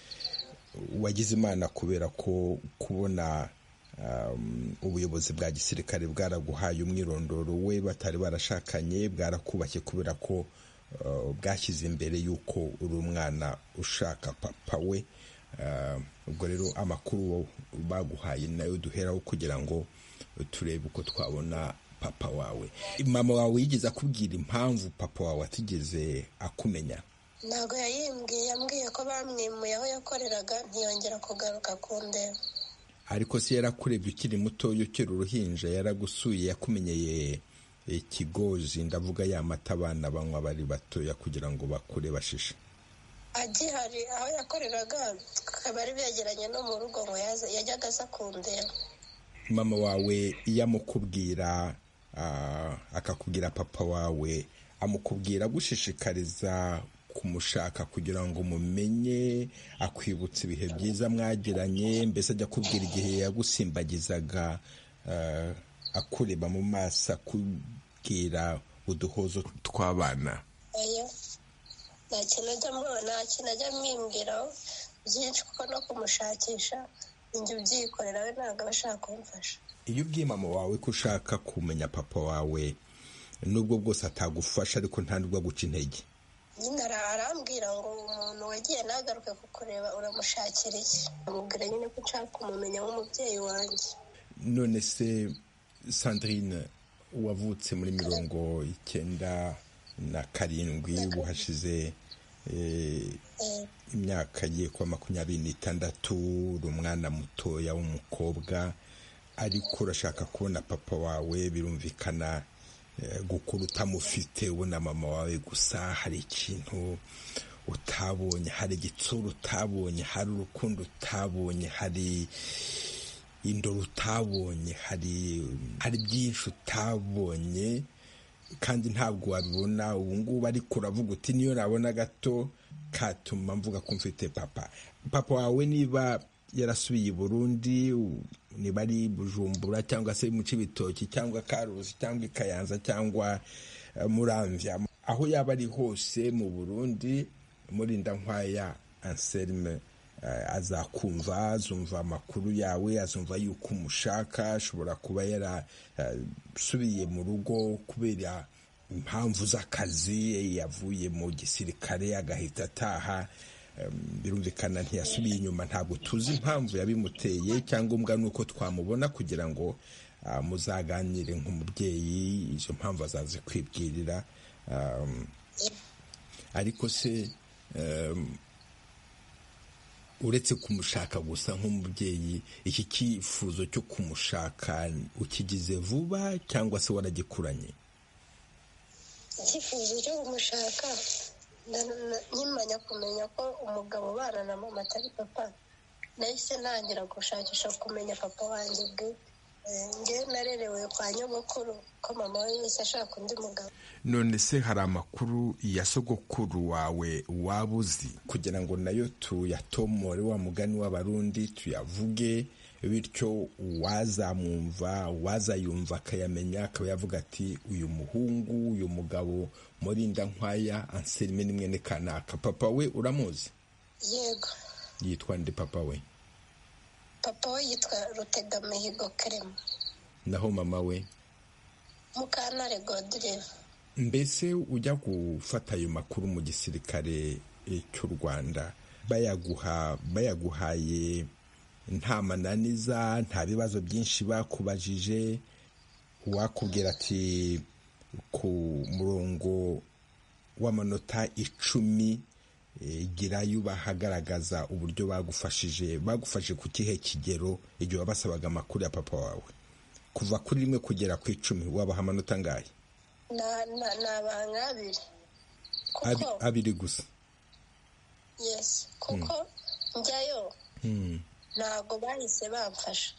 Wagize Imana kubera ko kubona ubuyobozi bwa gisirikare bwaraguhaye umwirondoro we batari barashakanye, bwarakubashye kubera ko bwashyize imbere y'uko uri umwana ushaka papa we. Ubwo rero amakuru baguhaye nayo duheraho kugira ngo turebe uko twabona papa wawe. Mama wawe yigeze akubwira impamvu papa wawe atigeze akumenya? Ntabwo yayimbwiye, yambwiye ko bamwimuye aho yakoreraga ntiyongera kugaruka kundeba. Ariko se yarakurebye ukiri muto ukiri uruhinja, yaragusuye yakumenyeye ikigozi, ndavuga ya mata abana banywa bari batoya kugira ngo bakure bashishe? Agihari aho yakoreraga bari begeranye no mu rugo ngo yajyaga aza kundeba. Mama wawe iyo amukubwira akakubwira papa wawe amukubwira gushishikariza kumushaka kugira ngo mumenye, akwibutsa ibihe byiza mwagiranye, mbese ajya kubwira igihe yagusimbagizaga akureba mu maso akubwira uduhozo tw'abana? Nta kintu ajya mwimbwiraho byinshi kuko no kumushakisha njye ubyikorera, we ntabwo aba ashaka kumfasha. Iyo ubwiye mama wawe ko ushaka kumenya papa wawe nubwo bwose atagufasha ariko nta nubwo aguca intege? Nyine arambwira ngo umuntu wagiye nagaruke kukureba uramushakira iki? Amubwira nyine ko nshaka kumumenya nk'umubyeyi wanjye. None se Sandrine wavutse muri 1997, ubu hashize imyaka agiye kuba 26, uri umwana mutoya w'umukobwa, ariko urashaka kubona papa wawe, birumvikana gukura utamufite ubona mama wawe gusa, hari ikintu utabonye, hari igitsura utabonye, hari urukundo utabonye, hari indoro utabonye, hari byinshi utabonye kandi ntabwo wabibona ubu ngubu, ariko uravuga uti niyo nabona gato katuma mvuga ko mfite papa. Papa wawe niba yarasubiye i Burundi, niba ari Bujumbura cyangwa se mu Cibitoki cyangwa Karusi cyangwa Kayanza cyangwa Muramvya, aho yaba ari hose mu Burundi, Murindankwaya Anselme azakumva, azumva amakuru yawe, azumva yuko umushaka. Ashobora kuba yarasubiye mu rugo kubera impamvu z'akazi, yavuye mu gisirikare agahita ataha, birumvikana ntiyasubiye inyuma. Ntabwo tuzi impamvu yabimuteye, cyangombwa nuko twamubona kugira ngo muzaganire nk'umubyeyi, izo mpamvu azaze kwibwirira. Ariko se uretse kumushaka gusa nk'umubyeyi, iki cyifuzo cyo kumushaka ukigize vuba cyangwa se waragikuranye? icyifuzo cyo kumushaka nkimanya kumenya ko umugabo ubana na mama atari papa, nahise ntangira gushakisha kumenya papa wanjye bwite. Njye narerewe kwa nyogokuru ko mama we yahise ashaka undi mugabo. None se hari amakuru ya sogokuru wawe waba uzi kugira ngo nayo tuyatomore, wa mugani w'Abarundi tuyavuge, bityo uwazamwumva, uwazayumva akayamenya, akaba yavuga ati uyu muhungu, uyu mugabo Murindankwaya Anselme ni mwene kanaka. Papa we uramuzi? Yego. Yitwa nde papa we? Papa we yitwa Rutegamihigo Clement. Naho mama we? Mukantare Godreve. Mbese ujya gufata ayo makuru mu gisirikare cy'u Rwanda, bayaguhaye nta mananiza, nta bibazo byinshi bakubajije, wakubwira ati ku murongo w'amanota 10 girayo bahagaragaza uburyo bagufashije ku kihe kigero igihe wabasabaga amakuru ya papa wawe? Kuva kuri 1 kugera ku 10 wabaha amanota ngahe? Nabaha 2. Abiri gusa? Yes, kuko njyayo ntabwo bahise bamfasha,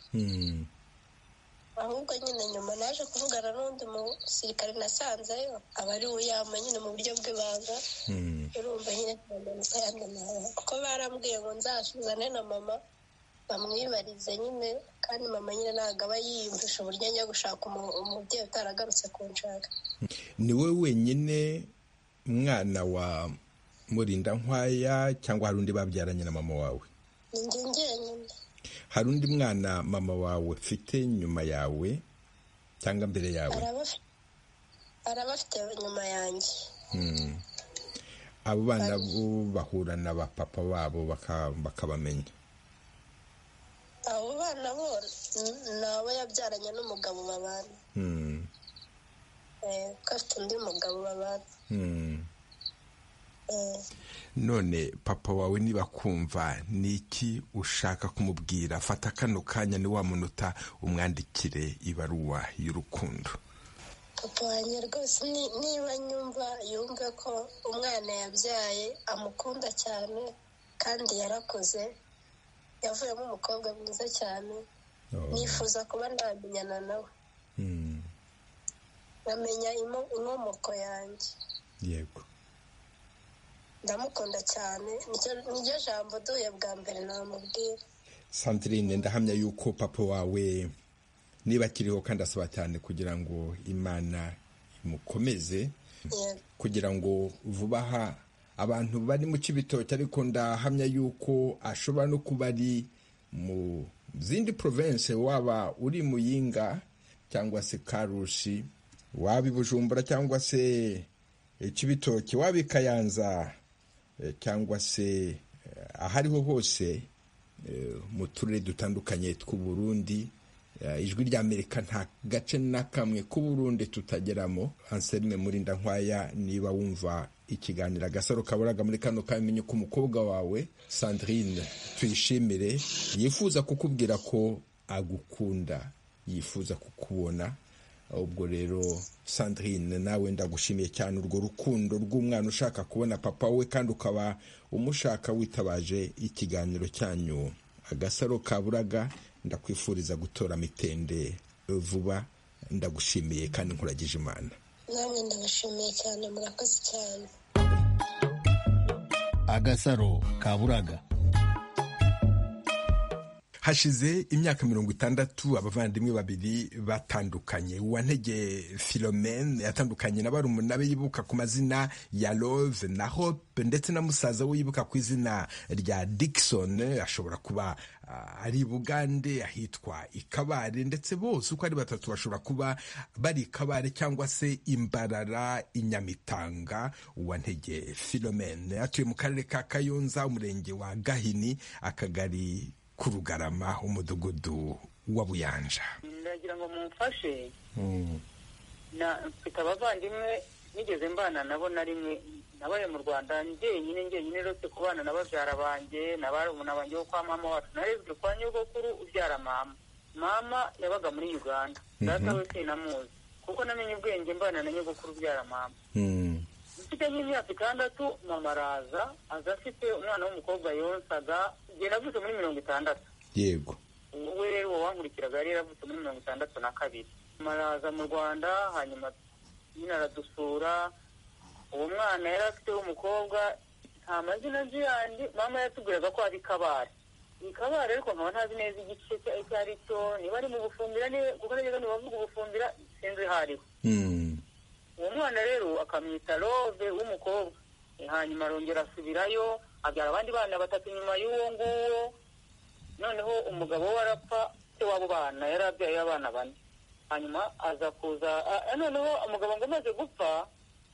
ahubwo nyine nyuma naje kuvugana n'undi musirikare nasanzeyo, aba ari uyama nyine mu buryo bw'ibanga. Urumva nyine amanota yanjye nawe kuko barambwiye ngo nzasuzane na mama bamwibarize nyine, kandi mama nyine ntabwo aba yiyumvisha uburyo njya gushaka umubyeyi utaragarutse kunshaka. Ni wowe wenyine mwana wa Murindankwaya cyangwa hari undi babyaranye na mama wawe? Ni njye njyenyine. Hari undi mwana mama wawe ufite nyuma yawe cyangwa mbere yawe? Arabafite nyuma yanjye. Abo bana bo bahura na ba papa babo bakabamenya? Abo bana bo nabo yabyaranye n'umugabo babana. Ko afite undi mugabo babana. None papa wawe niba kumva, ni iki ushaka kumubwira? Fata kano kanya, ni wa munota umwandikire ibaruwa y'urukundo. Papa wanjye rwose niba nyumva, yumve ko umwana yabyaye amukunda cyane kandi yarakuze, yavuyemo umukobwa mwiza cyane. Nifuza kuba namenyana nawe, nkamenya inkomoko yanjye. Yego. Ndamukunda cyane, niryo jambo duye bwa mbere namubwira. Sandrine, ndahamya yuko papa wawe niba akiriho kandi asaba cyane kugira ngo Imana imukomeze, kugira ngo vuba aha abantu bari mu Cibitoke, ariko ndahamya yuko ashobora no kuba ari mu zindi province, waba uri Muyinga cyangwa se Karusi, waba Bujumbura cyangwa se Cibitoke, waba Kayanza cyangwa se ahariho hose mu turere dutandukanye tw'u Burundi. Ijwi ry'Amerika nta gace na kamwe k'u Burundi tutageramo. Anselme Murindankwaya, niba wumva ikiganiro Agasaro Kaburaga muri kano kamenye ko umukobwa wawe Sandrine Tuyishimire yifuza kukubwira ko agukunda, yifuza kukubona, ubwo rero Sandrine nawe ndagushimiye cyane urwo rukundo rw'umwana ushaka kubona papa we kandi ukaba umushaka witabaje ikiganiro cyanyu Agasaro Kaburaga. Ndakwifuriza gutora mitende vuba, ndagushimiye kandi nkuragije Imana. namwe ndabashimiye cyane, murakoze cyane. Agasaro Kaburaga. Hashize imyaka 60 abavandimwe babiri batandukanye. Uwantege Philomene yatandukanye na barumuna be yibuka ku mazina ya Love na Hope, ndetse na musaza we yibuka ku izina rya Dickson, ashobora kuba ari Bugande ahitwa Ikabare, ndetse bose uko ari batatu bashobora kuba bari Ikabare cyangwa se Imbarara Inyamitanga. Uwantege Philomene atuye mu karere ka Kayonza, umurenge wa Gahini, akagari Kurugarama, umudugudu wa Buyanja. Ndagira ngo mumfashe, mfite abavandimwe nigeze mbana nabo na rimwe, nabaye mu Rwanda njyenyine rwose kubana na babyara banjye na barumuna banjye bo kwa mama wacu. Narezwe kwa nyogokuru ubyara mama yabaga muri Uganda. Data we sinamuzi kuko namenye ubwenge mbana na nyogokuru ubyara mama. Mfite nk'imyaka 6 mama araza afite umwana w'umukobwa yonsaga, igihe navutse muri 60. Yego. We rero wankurikiraga yari yaravutse muri 62. Mama araza mu Rwanda, hanyuma nyina aradusura. Uwo mwana yari afite w'umukobwa, nta mazina nzi yandi, mama yatubwiraga ko ari Kabare. Ikabare ariko nkaba ntazi neza igice icyo ari cyo, niba ari mu Bufumbira, kuko nageze bavuga Ubufumbira sinzi hariho. Uwo mwana rero akamwita Love w'umukobwa, hanyuma arongera asubirayo abyara abandi bana 3 nyuma y'uwo nguwo. Noneho umugabo we arapfa, se wabo bana yari abyaye abana 4. Hanyuma aza kuza, noneho umugabo ngo amaze gupfa,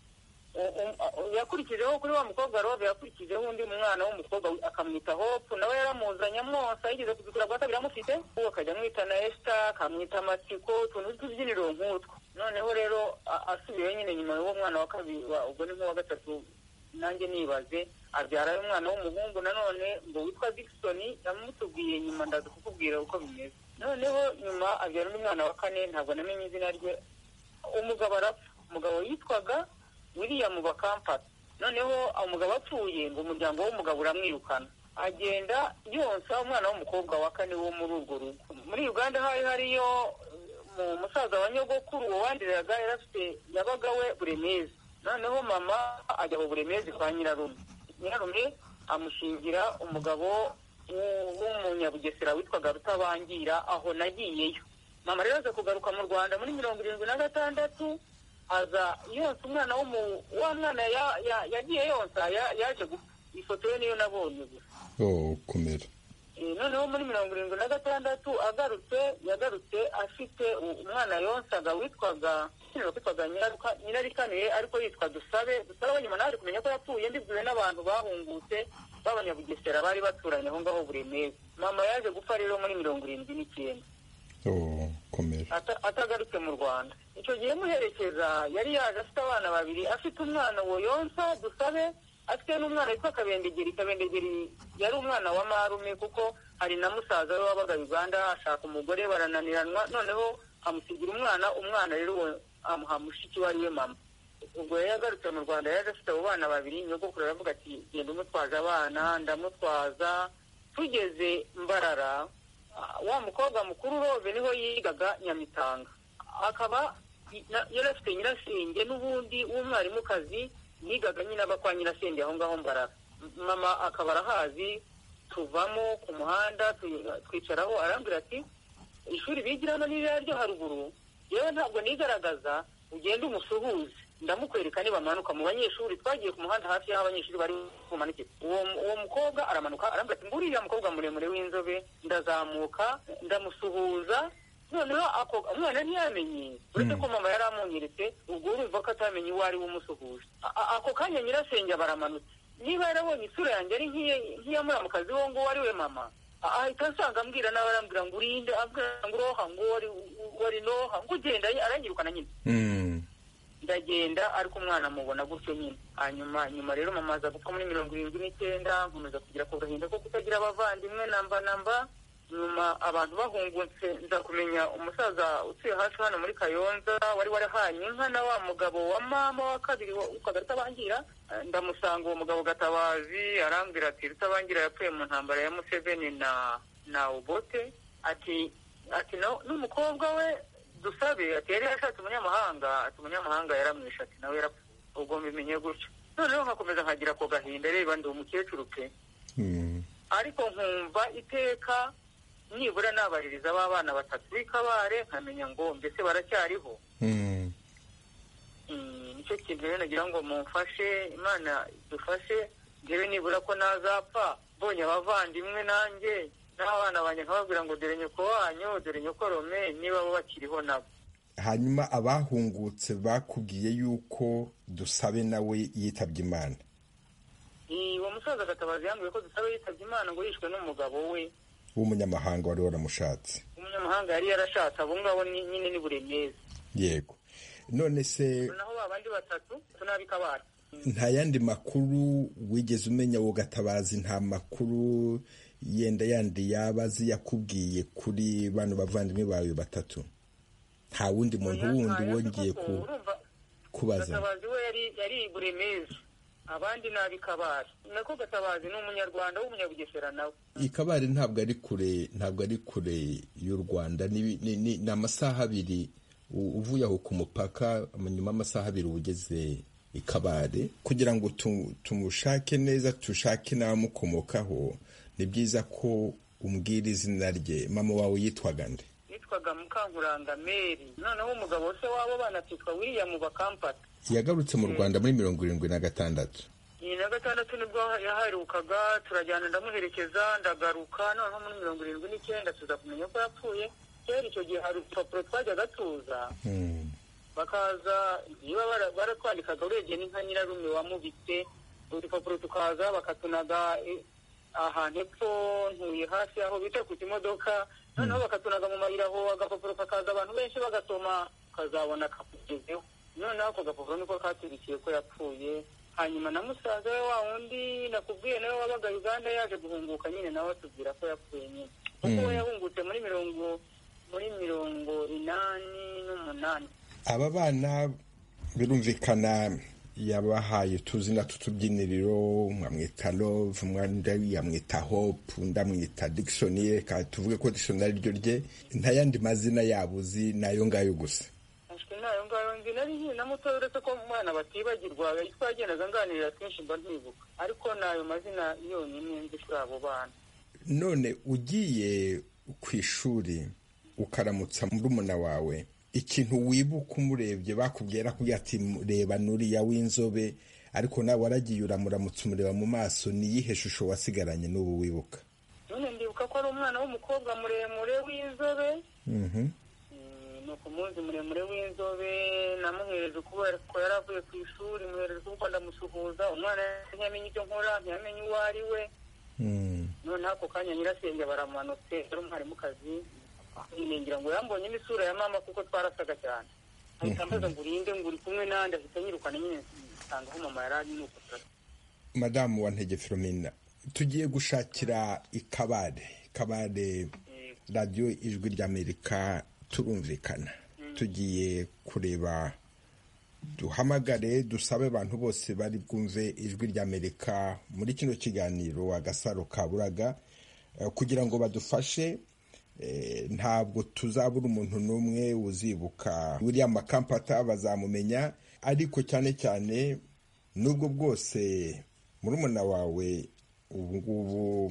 yakurikijeho kuri wa mukobwa Love, yakurikijeho undi mwana w'umukobwa akamwita Hope, nawe yaramuzanye mwose, yigeze kuzikura kwa kabiri amufite, uwo akajya amwita na Esther, akamwita Matiko, utuntu tw'ibyiniro nk'utwo. Noneho rero asubiye nyine nyuma y'uwo mwana wa kabiri, ubwo ni nk'uwa 3, nanjye nibaze abyara umwana w'umuhungu nanone ngo witwa Dickson, yamutubwiye nyuma ndaza kukubwira uko bimeze. Noneho nyuma abyara umwana wa 4, ntabwo namenye izina rye. Umugabo arapfa, umugabo yitwaga William Bakampata. Noneho umugabo apfuye ngo umuryango w'umugabo uramwirukana, agenda yonsa umwana w'umukobwa wa 4 wo muri urwo rugo. Muri Uganda hariyo umusaza wa nyogokuru wandiraga yarafite yabaga we Buremezi. Noneho mama ajya mu Buremezi kwa Nyirarume amushingira umugabo w'umunyabugesera witwaga Rutabangira, aho nagiyeyo. Mama rero aza kugaruka mu Rwanda muri 76, aza yonsa umwana wa mwana yagiye yonsa yaje gupfa. Ifoto ye niyo nabonye gusa. Kumera. Noneho muri 76 yagarutse afite umwana yonsaga witwaga Nyirarikanuye, ariko yitwa Dusabe. Nyuma naje kumenya ko yapfuye, mbibwiwe n'abantu bahungutse b'abanyabugesera bari baturanye aho ngaho Buremezi. Mama yaje gupfa rero muri 79. Komera. Atagarutse mu Rwanda. Icyo gihe muherekeza yari yaje afite abana 2, afite umwana wo yonsa Dusabe, afite n'umwana witwa Kabendegeri. Kabendegeri yari umwana wa marume, kuko hari na musaza we wabaga Uganda ashaka umugore, barananiranwa, noneho amusigira umwana rero amuha mushiki wari we mama. Ubwo yagarutse mu Rwanda yaje afite abo bana 2, nyogokuru aravuga ati genda umutwaze abana. Ndamutwaza, tugeze Mbarara, wa mukobwa mukuru Love niho yigaga Nyamitanga, akaba yari afite nyirasenge n'ubundi w'umwarimukazi yigaga nyine aba kwa nyirasenge aho ngaho Mbarara. Mama akaba arahazi, tuvamo ku muhanda twicaraho, arambwira ati ishuri bigiramo n'irya ryo haruguru, yewe ntabwo nigaragaza, ugenda umusuhuze, ndamukwereka nibamanuka mu banyeshuri. Twagiye ku muhanda hafi y'aho abanyeshuri bari kumanuka. Uwo mukobwa aramanuka, arambwira ati nguriya mukobwa muremure w'inzobe. Ndazamuka ndamusuhuza. Noneho umwana ntiyamenye, uretse ko mama yari amunyeretse, ubwo urumva ko atamenye uwo ari w'umusuhuje. Ako kanya nyirasenge baramanutse, niba yarabonye isura yanjye ari nk'iya muramukazi wo ngo wari we mama, ahita ansanga ambwira nawe, arambwira ngo urinde, ambwira ngo uroha, ngo wari noha, ngo ugenda, aranyirukana nyine. Ndagenda, ariko umwana mubona gutyo nyine. Hanyuma rero mama aza gupfa muri 79, nkomeza kugira ku gahinda ko kutagira abavandimwe namba. nyuma abantu bahungutse nza kumenya umusaza utuye hasi hano muri Kayonza wari warahanye inka na wa mugabo wa mama wa kabiri ukagari Rutabangira. Ndamusanga uwo mugabo Gatabazi arambwira ati Rutabangira yapfuye mu ntambara ya Museveni na Obote, ati n'umukobwa we Dusabe ati yari yashatse umunyamahanga yaramwishe ati nawe yarapfuye. Ubwo mbimenye gutyo noneho nkakomeza nkagira ako gahinda, reba ndi umukecuru pe. Ariko nkumva iteka nibura nabaririza b'abana batatu b'Ikabare nkamenya ngo mbese baracyariho. Nicyo kintu rero nagira ngo mumfashe, Imana dufashe ngewe nibura ko nazapfa mbonye abavandimwe nanjye n'abana banjye nkababwira ngo dore nyoko wanyu, dore nyoko Rome, niba bo bakiriho nabo. Hanyuma abahungutse bakubwiye yuko Dusabe nawe yitabye Imana? Uwo musaza Gatabazi yambwiye ko Dusabe yitabye Imana ngo yishwe n'umugabo we w'umunyamahanga wari waramushatse. Umunyamahanga yari yarashatse, abo ngabo nyine ni Buremeza. Yego. None se naho babandi batatu tunabikabara. Nta yandi makuru wigeze umenya wo Gatabazi? Nta makuru yandi yabazi yakubwiye kuri bano bavandimwe bawe batatu? Nta wundi muntu wundi wongeye kubaza? Gatabazi we yari Buremeza, abandi nabikabara. Nako Gatabazi ni umunyarwanda w'umunyabugesera nawe. Ikabare ntabwo ari kure y'u Rwanda, ni amasaha abiri uvuye aho ku mupaka, nyuma amasaha abiri ugeze Ikabare. Kugira ngo tumushake neza, tushake n'abamukomokaho, ni byiza ko umbwira izina rye. Mama wawe yitwaga nde? Yitwaga Mukankuranga Mary. Noneho umugabo se wabo bana twitwa William Bakampata. Yagarutse mu Rwanda muri 76. Ni na gatandatu nibwo yaharukaga, turajyana ndamuherekeza ndagaruka. Noneho muri 79 tuza kumenya ko yapfuye. Kera icyo gihe hari urupapuro twajyaga tuza, bakaza niba baratwandikaga urebye n'inka Nyirarume wamubitse, urupapuro tukaza bakatunaga ahantu epfo ntuye hasi aho bita ku kimodoka. Noneho bakatunaga mu mayira aho agapapuro kakaza abantu benshi bagasoma, kazabona kakugezeho. Noneho ako gapapuro niko katurikiye ko yapfuye. Hanyuma na musaza we wa wundi nakubwiye nawe wabaga Uganda yaje guhunguka nyine nawe atubwira ko yapfuye nyine. Kuko we yahungutse muri 88. Aba bana birumvikana yabahaye utuzina tutubyiniriro, mwamwita Love, mwandi yamwita Hope, ndamwita Dickson. Reka tuvuge ko Dickson ari ryo rye, nta yandi mazina yabuzi, nayo ngayo gusa. Nayo ngayo nzi nari na muto, uretse ko umwana batibagirwa twagendaga nganirira twinshi mba ntibuka, ariko nayo mazina yonyine nzi kuri abo bana. None ugiye ku ishuri ukaramutsa murumuna wawe, ikintu wibuka umurebye bakubwira ko ati reba nuriya w'inzobe, ariko nawe waragiye uramuramutsa umureba mu maso, ni yihe shusho wasigaranye n'ubu wibuka? None ndibuka ko ari umwana w'umukobwa muremure w'inzobe. Nuko muzi muremure w'inzobe, namuhereje kubera ko yari avuye ku ishuri, muhereje kuko ndamusuhuza. Umwana ntiyamenye icyo nkora, ntiyamenye uwo ari we. None ako kanya nyirasenge baramanutse, ari umwarimukazi, ngira ngo yambonye n'isura ya mama kuko twarasaga cyane. Ahita ambaza ngo urinde, ngo uri kumwe nande, ahita nyirukana nyine nsanga aho mama yari ari. Nuko Madamu Wantege Philomena, tugiye gushakira Ikabare Radio Ijwi ry'Amerika turumvikana. Tugiye kureba, duhamagare dusabe abantu bose bari bwumve Ijwi ry'Amerika muri kino kiganiro Agasaro Kaburaga, kugira ngo badufashe. Ntabwo tuzabura umuntu n'umwe uzibuka William Bakampata, bazamumenya. Ariko cyane cyane nubwo bwose murumuna wawe ubu ngubu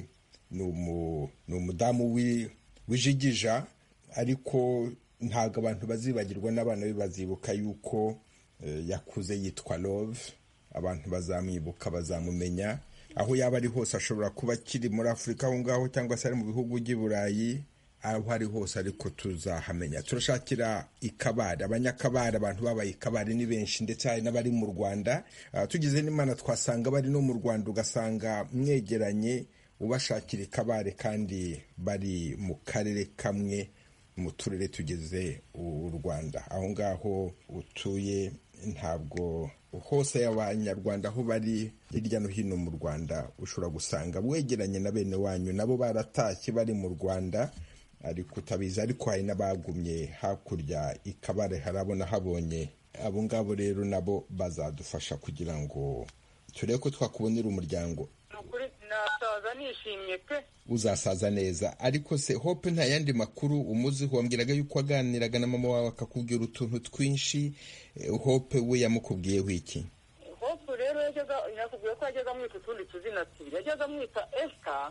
ni umudamu w'ijigija, ariko ntabwo abantu bazibagirwa, n'abana be bazibuka yuko yakuze yitwa Love. Abantu bazamwibuka, bazamumenya aho yaba ari hose. Ashobora kuba akiri muri Afurika aho ngaho, cyangwa se ari mu bihugu by'i Burayi, aho ari hose, ariko tuzahamenya. Turashakira Ikabare, Abanyakabare, abantu babaye Ikabare ni benshi, ndetse hari n'abari mu Rwanda. Tugize n'Imana twasanga bari no mu Rwanda, ugasanga mwegeranye ubashakira Ikabare kandi bari mu karere kamwe mu turere tugize u Rwanda. Aho ngaho utuye ntabwo hose y'abanyarwanda aho bari hirya no hino mu Rwanda ushobora gusanga wegeranye na bene wanyu nabo baratashye bari mu Rwanda ariko utabizi, ariko hari n'abagumye hakurya ikabare harabona habonye. Abo ngabo rero nabo bazadufasha kugira ngo turebe ko twakubonera umuryango. nasaza nishimye pe. Uzasaza neza. Ariko se Hope nta yandi makuru umuziho? Wambwiraga yuko waganiraga na mama wawe akakubwira utuntu twinshi. Hope we yamukubwiyeho iki? Hope rero yakubwiye ko yajyaga amwita utundi tuzina tubiri. Yajyaga amwita Esther,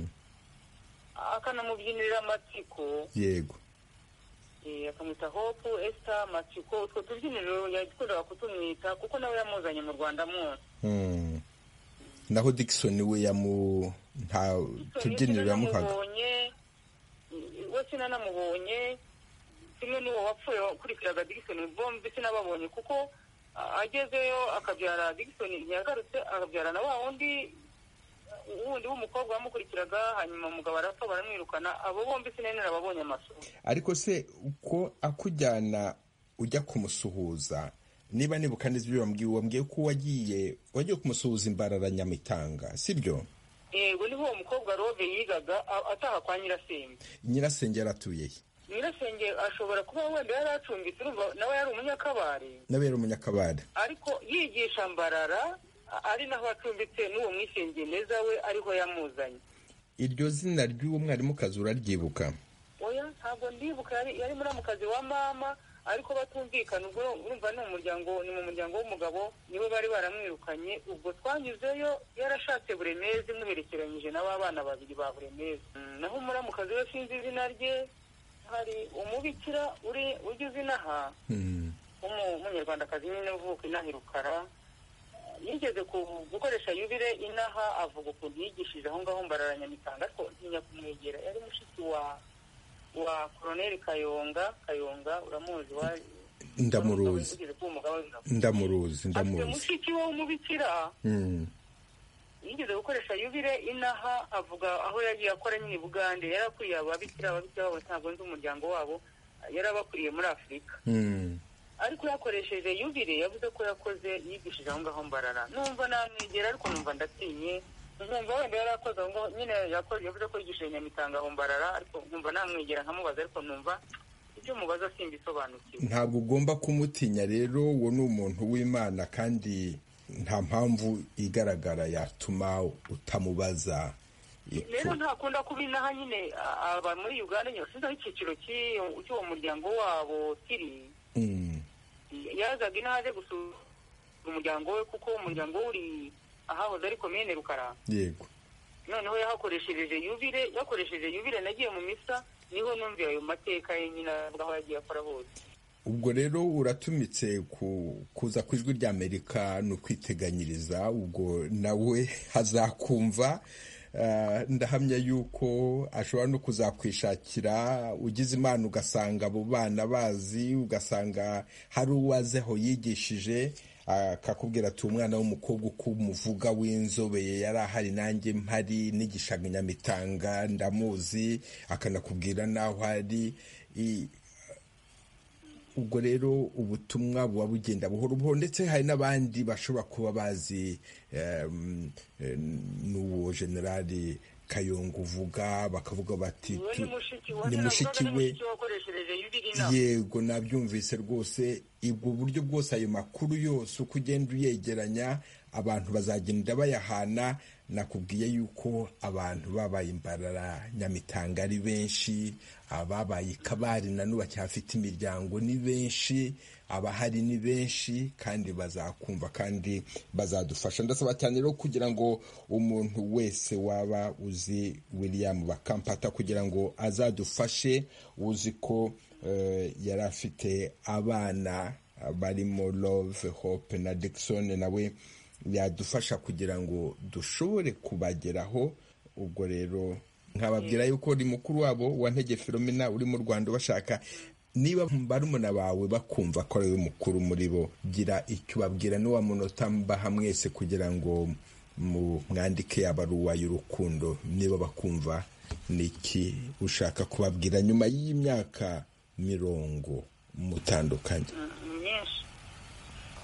akanamubyinirira amatsiko. Yego. Akamwita Hope, Esther, Matsiko. Utwo tubyiniro yakundaga kutumwita kuko nawe yamuzanye mu Rwanda mwose. Naho Dickson we nta tubyiniro yamuhaga. We sinanamubonye, kimwe n'uwo wapfuye ukurikiraga Dickson, bombi sinababonye kuko agezeyo akabyara Dickson ntiyagarutse, akabyara na wa wundi w'umukobwa wamukurikiraga, hanyuma umugabo arapfa baramwirukana. Abo bombi sinenera babonye amasura. Ariko se uko akujyana ujya kumusuhuza, niba nibuka neza ibyo wambwiye ko wagiye kumusuhuza Imbarara Nyamitanga, sibyo? Yego, niho uwo mukobwa Rove yigaga ataha kwa Nyirasenge. Nyirasenge yaratuye he? Nyirasenge ashobora kuba wenda yari acumbitse, nawe yari umunyakabare. Ariko yigisha Mbarara, ari naho acumbitse n'uwo mwisengeneza we ariho yamuzanye. Iryo zina ry'uwo mwarimukazi uraryibuka? Oya, ntabwo ndibuka. Yari muramukazi wa mama, ariko batumvikana. Ubwo urumva ni mu muryango w'umugabo nibo bari baramwirukanye. Ubwo twanyuzeyo yarashatse Buremezi, muherekeranyije n'abana babiri ba Buremezi. Naho umuramukazi we sinzi izina rye. Hari umubikira ugize inaha, umunyarwandakazi nyine uvuka inaha i Rukara, yigeze gukoresha yubile inaha, avuga ukuntu yigishije aho ngaho Mbarara Nyamitanga, ariko ntinya kumwegera. Yari mushiki wa Colonel Kayonga. Uramuzi? Ndamuruzi. Mushiki we w'umubikira yigeze gukoresha yubile inaha, avuga aho yagiye akora nyine i Bugande. Yarakuriye ababikira babo, ntabwo nzi umuryango wabo, yarabakuriye muri Afurika. Ariko yakoresheje yubile, yavuze ko yigishije aho ngaho Mbarara. Numva namwegera, ariko numva ndatinye. Numva wenda yarakoze aho ngaho nyine, yavuze ko yigishije Nyamitanga aho Mbarara, ariko numva namwegera nkamubaza, ariko numva ibyo mubaza simbisobanukiwe. Ntabwo ugomba kumutinya rero, uwo ni umuntu w'Imana kandi nta mpamvu igaragara yatuma utamubaza. Rero ntakunda kuba inaha nyine, aba muri Uganda nyine, sinzi aho icyiciro cy'uwo muryango wabo kiri. Yazaga inaha aje gusura umuryango we, kuko umuryango we uri ahahoze ari komine Rukara. Yego. Noneho yakoresheje yubile, nagiye mu misa, niho numviye ayo mateka ye nyine aho yagiye akora hose. Ubwo rero uratumitse kuza ku Ijwi ry'Amerika no kwiteganyiriza, ubwo nawe hazakumva. Ndahamya yuko ashobora no kuzakwishakira, ugize Imana ugasanga abo bana bazi, ugasanga hari uwazeho yigishije, akakubwira ati umwana w'umukobwa uko umuvuga w'inzobeye yari ahari, nanjye mpari nigishaga Nyamitanga ndamuzi, akanakubwira naho ari. Ubwo rero ubutumwa buba bugenda buhoro buhoro, ndetse hari n'abandi bashobora kuba bazi n'uwo Generali Kayonga uvuga, bakavuga bati ni mushiki we. Yego, nabyumvise rwose. Ubwo buryo bwose, ayo makuru yose uko ugenda uyegeranya, abantu bazagenda bayahana. Nakubwiye yuko abantu babaye Imbarara Nyamitanga ari benshi, ababaye Kabari na n'ubu bacyafite imiryango ni benshi, abahari ni benshi, kandi bazakumva kandi bazadufasha. Ndasaba cyane rero kugira ngo umuntu wese waba uzi William Bakampata kugira ngo azadufashe, uzi ko yari afite abana barimo Love, Hope na Dickson, nawe yadufasha kugira ngo dushobore kubageraho. Ubwo rero nkababwira yuko uri mukuru wabo wa Ntege Philomena uri mu Rwanda bashaka. Niba barumuna bawe bakumva ko ari we mukuru muri bo, gira icyo ubabwira, n'uwa munota mbaha mwese kugira ngo mwandike abaruwa y'urukundo. Niba bakumva, niki ushaka kubabwira nyuma y'imyaka 50 mutandukanye?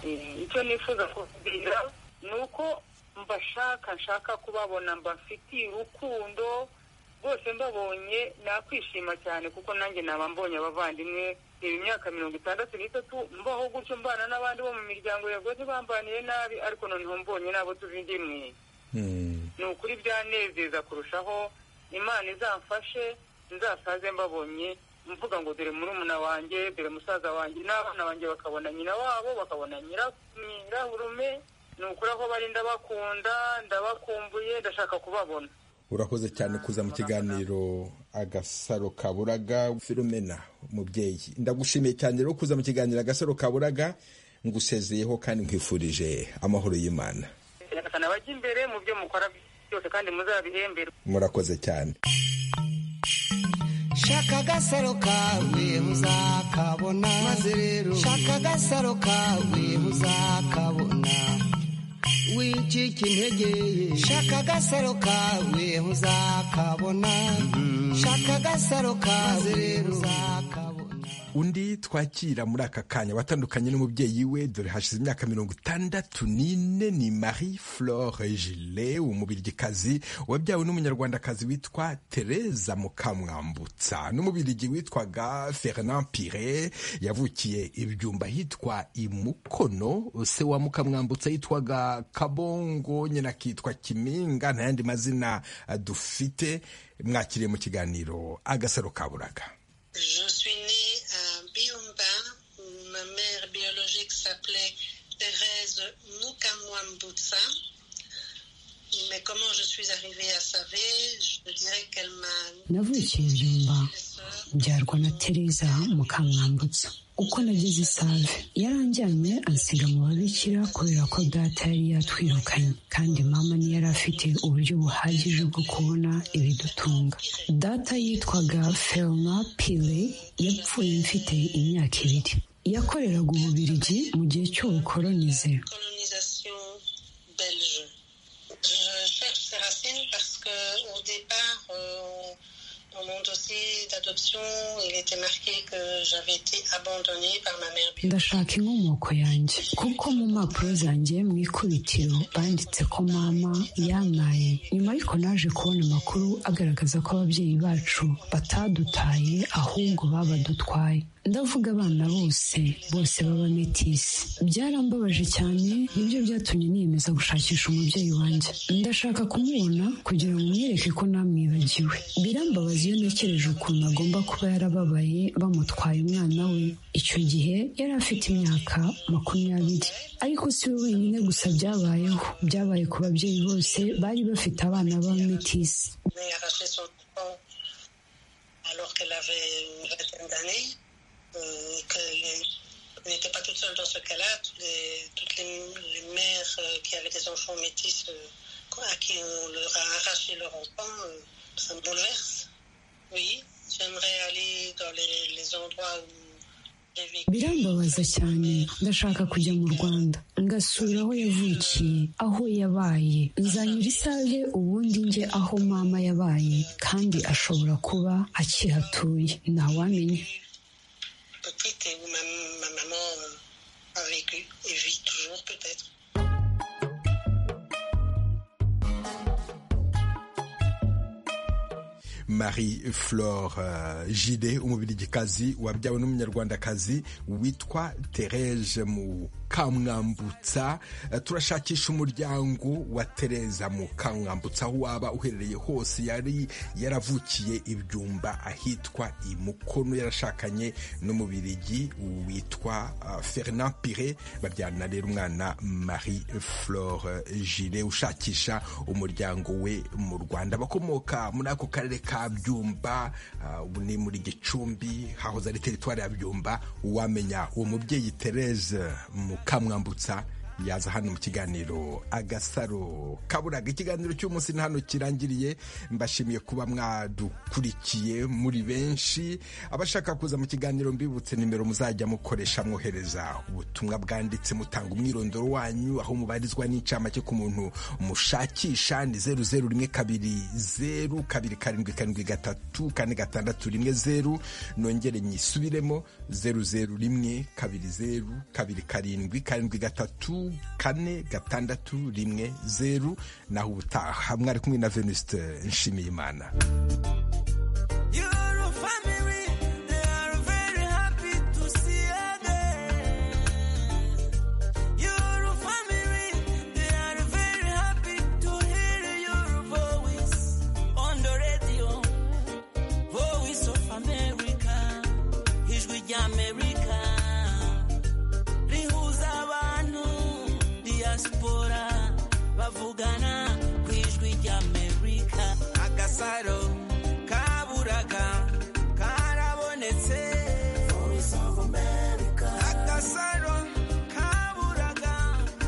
icyo nifuza kubwira ni uko nshaka kubabona mbafitiye urukundo rwose, mbabonye nakwishima cyane kuko nanjye naba mbonye abavandimwe imyaka 63 mbaho gutyo mbana n'abandi bo mu miryango yago ntibambaniye nabi, ariko noneho mbonye nabo tuvindimwe. Ni ukuri byanezeza kurushaho. Imana izamfashe nzasaze mbabonye mvuga ngo dore murumuna wanjye, dore musaza wanjye, n'abana banjye bakabona nyina wabo, bakabona nyirahurume. Ni ukuri aho bari ndabakunda, ndabakumbuye, ndashaka kubabona. Urakoze cyane kuza mu kiganiro Agasaro Kaburaga. Philomena umubyeyi, ndagushimiye cyane rero kuza mu kiganiro Agasaro Kaburaga, ngusezeyeho kandi nkwifurije amahoro y'Imana. Bajya imbere mu byo mukora byose kandi muzabihembera. Murakoze cyane. Shaka agasaro kawe muzakabona, maze rero shaka agasaro kawe muzakabona. Wicika intege, shaka agasaro kawe muzakabona. Shaka agasaro kawe muzakabona. Undi twakira muri aka kanya watandukanye n'umubyeyi we, dore hashize imyaka 64, ni Marie Flore Gillet, umubirigikazi wabyawe n'umunyarwandakazi witwa Tereza Mukamwambutsa, n'umubirigi witwaga Fernand Pire. Yavukiye Ibyumba hitwa Imukono, se wa Mukamwambutsa yitwaga Kabongo, nyina kitwa Kiminga, n'ayandi mazina dufite. Mwakiriye mu kiganiro Agasaro Kaburaga. Je suis née à Byumba, où ma mère biologique s'appelait Thérèse Mukamwambutsa. Mais comment je suis arrivée à Save, je dirais qu'elle m'a... Navukiye Byumba, mbyarwa na Tereza Mukamwambutsa. Uko nageze i Save, yaranjyanye ansiga mu babikira kubera ko data yari yatwirukanye, kandi mama ni yari afite uburyo buhagije bwo kubona ibidutunga. Data yitwaga Fernand Pire, yapfuye mfite imyaka 2. Yakoreraga Ububirigi mu gihe cy'ubukolonize. Colonisation belge. Je cherche ces racines parce que au départ, dans mon dossier d'adoption, il était marqué que j'avais été abandonnée par ma mère. Ndashaka inkomoko yanjye kuko mu mpapuro zanjye mu ikubitiro banditse ko mama yamaye. Nyuma ariko naje kubona amakuru agaragaza ko ababyeyi bacu batadutaye ahubwo babadutwaye. Ndavuga abana bose b'abametisi. Byarambabaje cyane, nibyo byatumye niyemeza gushakisha umubyeyi wanjye. Ndashaka kumubona kugira ngo mwireke ko namwibagiwe. Birambabaza iyo ntekereje ukuntu agomba kuba yarababaye bamutwaye umwana we. Icyo gihe yari afite imyaka 20, ariko si we wenyine gusa byabayeho. Byabaye ku babyeyi bose bari bafite abana b'abametisi. Alors qu'elle avait une vingtaine d'années, qu'elle n'était pas toute seule dans ce cas-là. Toutes les mères qui avaient des enfants métis à qui on leur a arraché leur enfant, ça me bouleverse. Oui, j'aimerais aller dans les endroits où j'ai vécu. Birambabaza cyane, ndashaka kujya mu Rwanda ngasura aho yavukiye, aho yabaye. Nzanyura i Save ubundi njye aho mama yabaye, kandi ashobora kuba akihatuye, ntawamenya. Petite et où ma maman a vécu et vit toujours peut-être. Marie Flore Gillet, umubirigikazi wabyawe n'umunyarwandakazi witwa Tereza Mukamwambutsa. Turashakisha umuryango wa Tereza Mukamwambutsa aho waba uherereye hose. Yari yaravukiye Ibyumba ahitwa Imukono, yarashakanye n'umubirigi witwa Fernand Pire. Babyarana rero umwana Marie Flore Gillet. Ushakisha umuryango we mu Rwanda, bakomoka muri ako karere ka Byumba, ni muri Gicumbi, hahoze ari teritwari ya Byumba. Uwamenya uwo mubyeyi Tereza Mukamwambutsa yaza hano mu kiganiro Agasaro Kaburaga. Ikiganiro cy'umunsi ni hano kirangiriye. Mbashimiye kuba mwadukurikiye muri benshi. Abashaka kuza mu kiganiro mbibutse nimero muzajya mukoresha mwohereza ubutumwa bwanditse mutanga umwirondoro wanyu, aho mubarizwa n'incamake ku muntu mushakisha ni 0012727734 nongere nyisubiremo 0012727734 naho ubutaha mwari kumwe na Venuste Nshimiyimana.